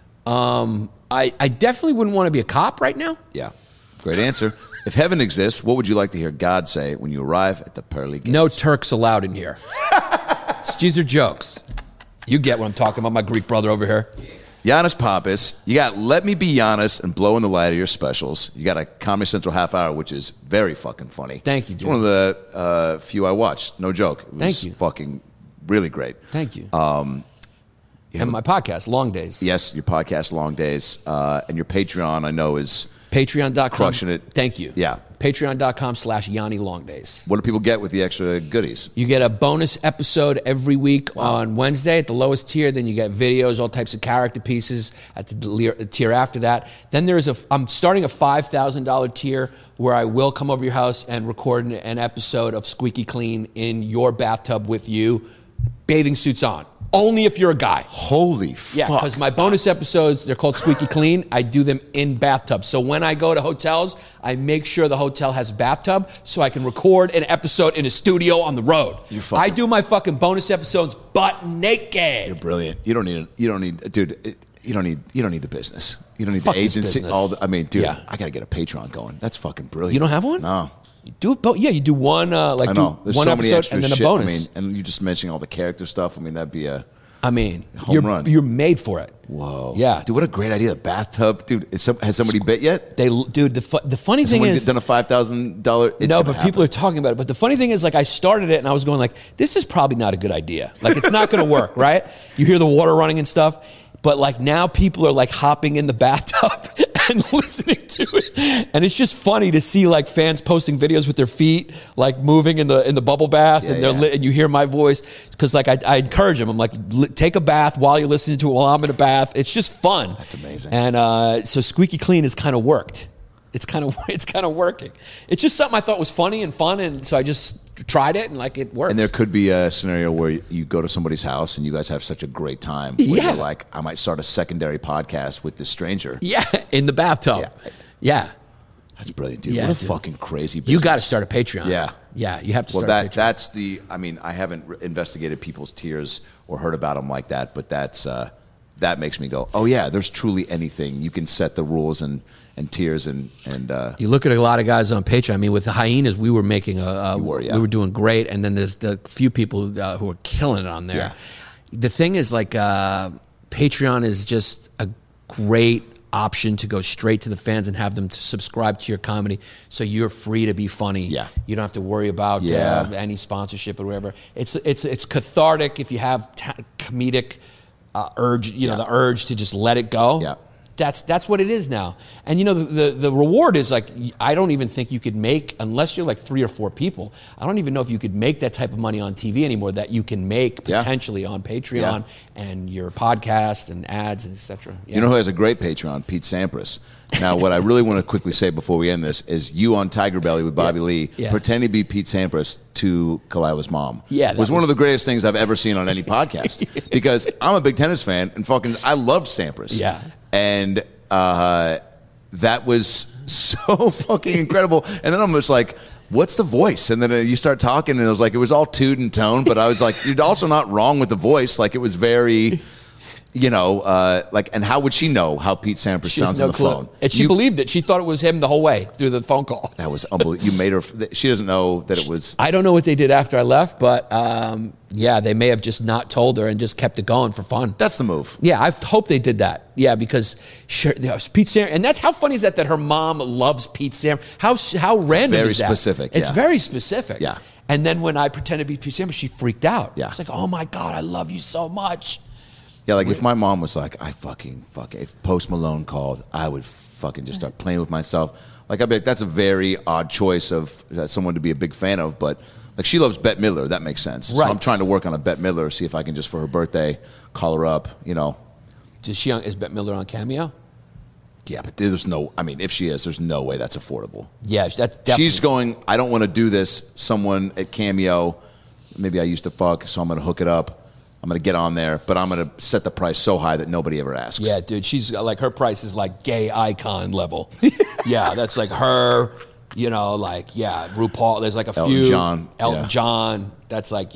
Um, I, I definitely wouldn't want to be a cop right now. Yeah, great answer. If heaven exists, what would you like to hear God say when you arrive at the pearly gates? No Turks allowed in here. These are jokes. You get what I'm talking about, my Greek brother over here. Giannis Pappas. You got Let Me Be Giannis and Blow in the Light of your specials. You got a Comedy Central half hour, which is very fucking funny. Thank you, It's dude. one of the uh, few I watched. No joke. It was Thank you. fucking really great. Thank you. Um, you and have- my podcast, Long Days. Yes, your podcast, Long Days, uh, and your Patreon, I know, is Patreon dot com. Crushing it. Thank you. Yeah. Patreon dot com slash Yanni Long Days. What do people get with the extra goodies? You get a bonus episode every week on Wednesday at the lowest tier. Then you get videos, all types of character pieces at the le- tier after that. Then there's a, I'm starting a five thousand dollars tier where I will come over your house and record an, an episode of Squeaky Clean in your bathtub with you, bathing suits on. Only if you're a guy. Holy Yeah, fuck. because my bonus episodes, they're called Squeaky Clean. I do them in bathtubs. So when I go to hotels, I make sure the hotel has a bathtub so I can record an episode in a studio on the road. You fucking- I do my fucking bonus episodes butt naked. You're brilliant. You don't need it. You don't need, dude. It, you don't need. You don't need the business. You don't need Fuck the this agency. business. All. The, I mean, dude. Yeah. I gotta get a Patreon going. That's fucking brilliant. You don't have one? No. You do it, both. Yeah, you do one uh, like I do know. There's one so many episode extra and then a shit. bonus. I mean, and you just mentioning all the character stuff. I mean, that'd be a I mean, home you're run. you're made for it. whoa. Yeah, dude. What a great idea. The bathtub, dude. Is some, has somebody bit yet? They, dude. The fu- the funny Has thing someone is, done a five thousand dollar? no, but people are talking about it. But the funny thing is, like, I started it and I was going like, this is probably not a good idea. Like, it's not going to work, right? You hear the water running and stuff, but like now people are like hopping in the bathtub and listening to it, and it's just funny to see like fans posting videos with their feet like moving in the in the bubble bath, Yeah, and they're yeah. lit, and you hear my voice because like I, I encourage them. I'm like, li- take a bath while you're listening to it while I'm in a bath. It's just fun. That's amazing. And uh, so Squeaky Clean has kind of worked. It's kind of it's kind of working. It's just something I thought was funny and fun, and so I just tried it and like it works. And there could be a scenario where you go to somebody's house and you guys have such a great time. Where Yeah. You're like, I might start a secondary podcast with this stranger. yeah, in the bathtub. Yeah. Yeah, That's brilliant, dude. Yeah, what a dude. fucking crazy business. you got to start a Patreon. Yeah. yeah, you have to Well, start that a Patreon. that's the. I mean, I haven't re- investigated people's tiers or heard about them like that, but that's uh, that makes me go, oh yeah, there's truly anything you can set the rules and and tiers and and. Uh, You look at a lot of guys on Patreon. I mean, with the Hyenas, we were making a, a You were, yeah. we were doing great, and then there's the few people uh, who are killing it on there. Yeah. The thing is, like, uh, Patreon is just a great option to go straight to the fans and have them to subscribe to your comedy, so you're free to be funny. Yeah. You don't have to worry about Yeah. uh, any sponsorship or whatever. It's it's it's cathartic if you have ta- comedic uh, urge, you know, Yeah. the urge to just let it go. Yeah. That's that's what it is now. And you know, the, the the reward is like, I don't even think you could make, unless you're like three or four people, I don't even know if you could make that type of money on T V anymore that you can make Yeah. potentially on Patreon and your podcast and ads and et cetera. Yeah. You know who has a great Patreon? Pete Sampras. Now, what I really want to quickly say before we end this is you on Tiger Belly with Bobby Yeah. Lee Yeah. pretending to be Pete Sampras to Kalila's mom. Yeah, that was one was- of the greatest things I've ever seen on any podcast because I'm a big tennis fan and fucking I love Sampras. Yeah. And uh, that was so fucking incredible. And then I'm just like, what's the voice? And then uh, you start talking and it was like, it was all toot and tone, but I was like, you're also not wrong with the voice. Like it was very... You know, uh, like, and how would she know how Pete Sampras She has sounds no on the clue. phone? And she You- believed it. She thought it was him the whole way through the phone call. That was unbelievable. You made her. She doesn't know that it was. I don't know what they did after I left, but um, yeah, they may have just not told her and just kept it going for fun. That's the move. Yeah, I hope they did that. Yeah, because sure, there was Pete Sam, and that's how funny is that that her mom loves Pete Sam. How how random very is that? specific, It's yeah. very specific. Yeah. And then when I pretended to be Pete Sam, she freaked out. Yeah. It's like, oh my God, I love you so much. Yeah, like if my mom was like, I fucking fuck. If Post Malone called, I would fucking just start playing with myself. Like I'd be like, that's a very odd choice of uh, someone to be a big fan of, but like she loves Bette Midler. That makes sense. So Right. I'm trying to work on a Bette Midler, see if I can just for her birthday call her up. You know. Is she on, is Bette Midler on Cameo? Yeah, but there's no. I mean, if she is, there's no way that's affordable. Yeah, that's definitely. She's going, I don't want to do this. Someone at Cameo, maybe I used to fuck, so I'm going to hook it up. I'm going to get on there, but I'm going to set the price so high that nobody ever asks. Yeah, dude, she's like, her price is like gay icon level. Yeah, that's like her, you know, like, yeah, RuPaul. There's like a Elton few. John, Elton yeah. John. That's like, yeah.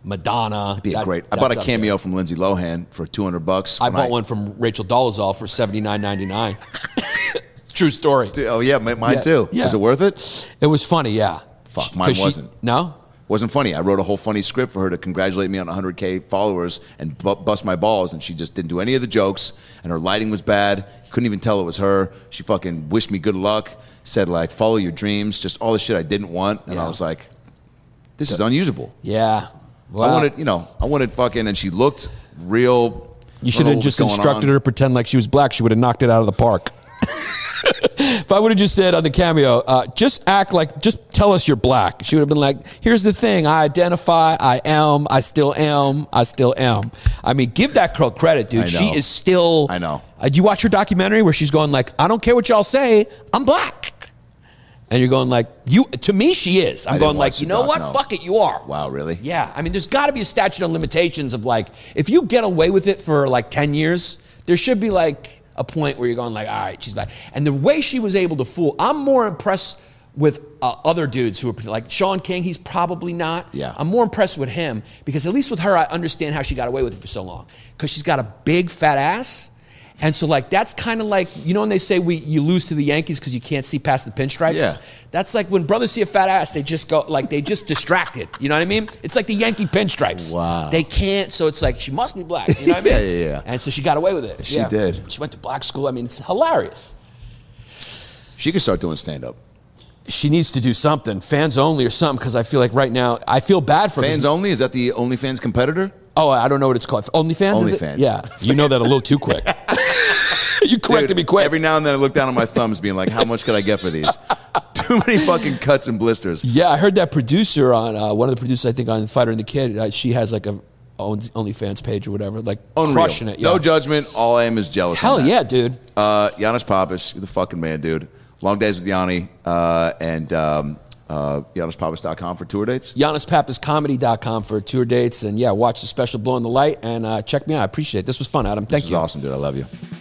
Madonna. Be a That- great. I that's bought a up cameo there. from Lindsay Lohan for two hundred bucks. I when bought one from Rachel Dolezal for seventy-nine ninety-nine. True story. Oh yeah, mine Yeah, too. yeah. Was it worth it? It was funny, yeah. Fuck, mine 'Cause she- wasn't. No? Wasn't funny. I wrote a whole funny script for her to congratulate me on one hundred K followers and bu- bust my balls, and she just didn't do any of the jokes, and her lighting was bad. Couldn't even tell it was her. She fucking wished me good luck, said, like, follow your dreams, just all the shit I didn't want, and Yeah. I was like, this is unusable. Yeah. Well, I wanted, you know, I wanted fucking, and she looked real. you should have just instructed her to pretend like she was black. She would have knocked it out of the park. If I would have just said on the cameo, uh, just act like, just tell us you're black. She would have been like, here's the thing. I identify. I am. I still am. I still am. I mean, give that girl credit, dude. I She know. is still. I know. Uh, did you watch her documentary where she's going like, I don't care what y'all say. I'm black. And you're going like, you, to me, she is. I'm I going didn't like, watch you the know doc, what? no. Fuck it. You are. Wow, really? Yeah, I mean, there's got to be a statute of limitations of like, if you get away with it for like ten years, there should be like a point where you're going like, all right, she's back. And the way she was able to fool, I'm more impressed with uh, other dudes who are like Sean King. He's probably not. Yeah. I'm more impressed with him because at least with her, I understand how she got away with it for so long because she's got a big fat ass. And so, like, that's kind of like, you know, when they say we you lose to the Yankees because you can't see past the pinstripes? Yeah. That's like when brothers see a fat ass, they just go, like, they just distracted. You know what I mean? It's like the Yankee pinstripes. Wow. They can't, so it's like, she must be black. You know what I mean? Yeah, yeah, yeah. And so she got away with it. She Yeah. did. She went to black school. I mean, it's hilarious. She could start doing stand-up. She needs to do something, fans only or something, because I feel like right now, I feel bad for Fans only? Is that the OnlyFans competitor? Oh, I don't know what it's called. OnlyFans, is it? OnlyFans. Yeah. You know that a little too quick. You corrected Dude, me quick. Every now and then I look down at my thumbs being like, how much could I get for these? Too many fucking cuts and blisters. Yeah, I heard that producer on, uh, one of the producers, I think, on Fighter and the Kid, uh, she has like a own- OnlyFans page or whatever, like Unreal. crushing it. Yeah. No judgment. All I am is jealous. Hell on that. yeah, dude. Uh, Giannis Pappas, you're the fucking man, dude. Long days with Yanni uh, and um, uh, Giannis Pappas dot com for tour dates. Giannis Pappas Comedy dot com for tour dates. And yeah, watch the special Blowing the Light and uh, check me out. I appreciate it. This was fun, Adam. Thank This is you. awesome, dude. I love you.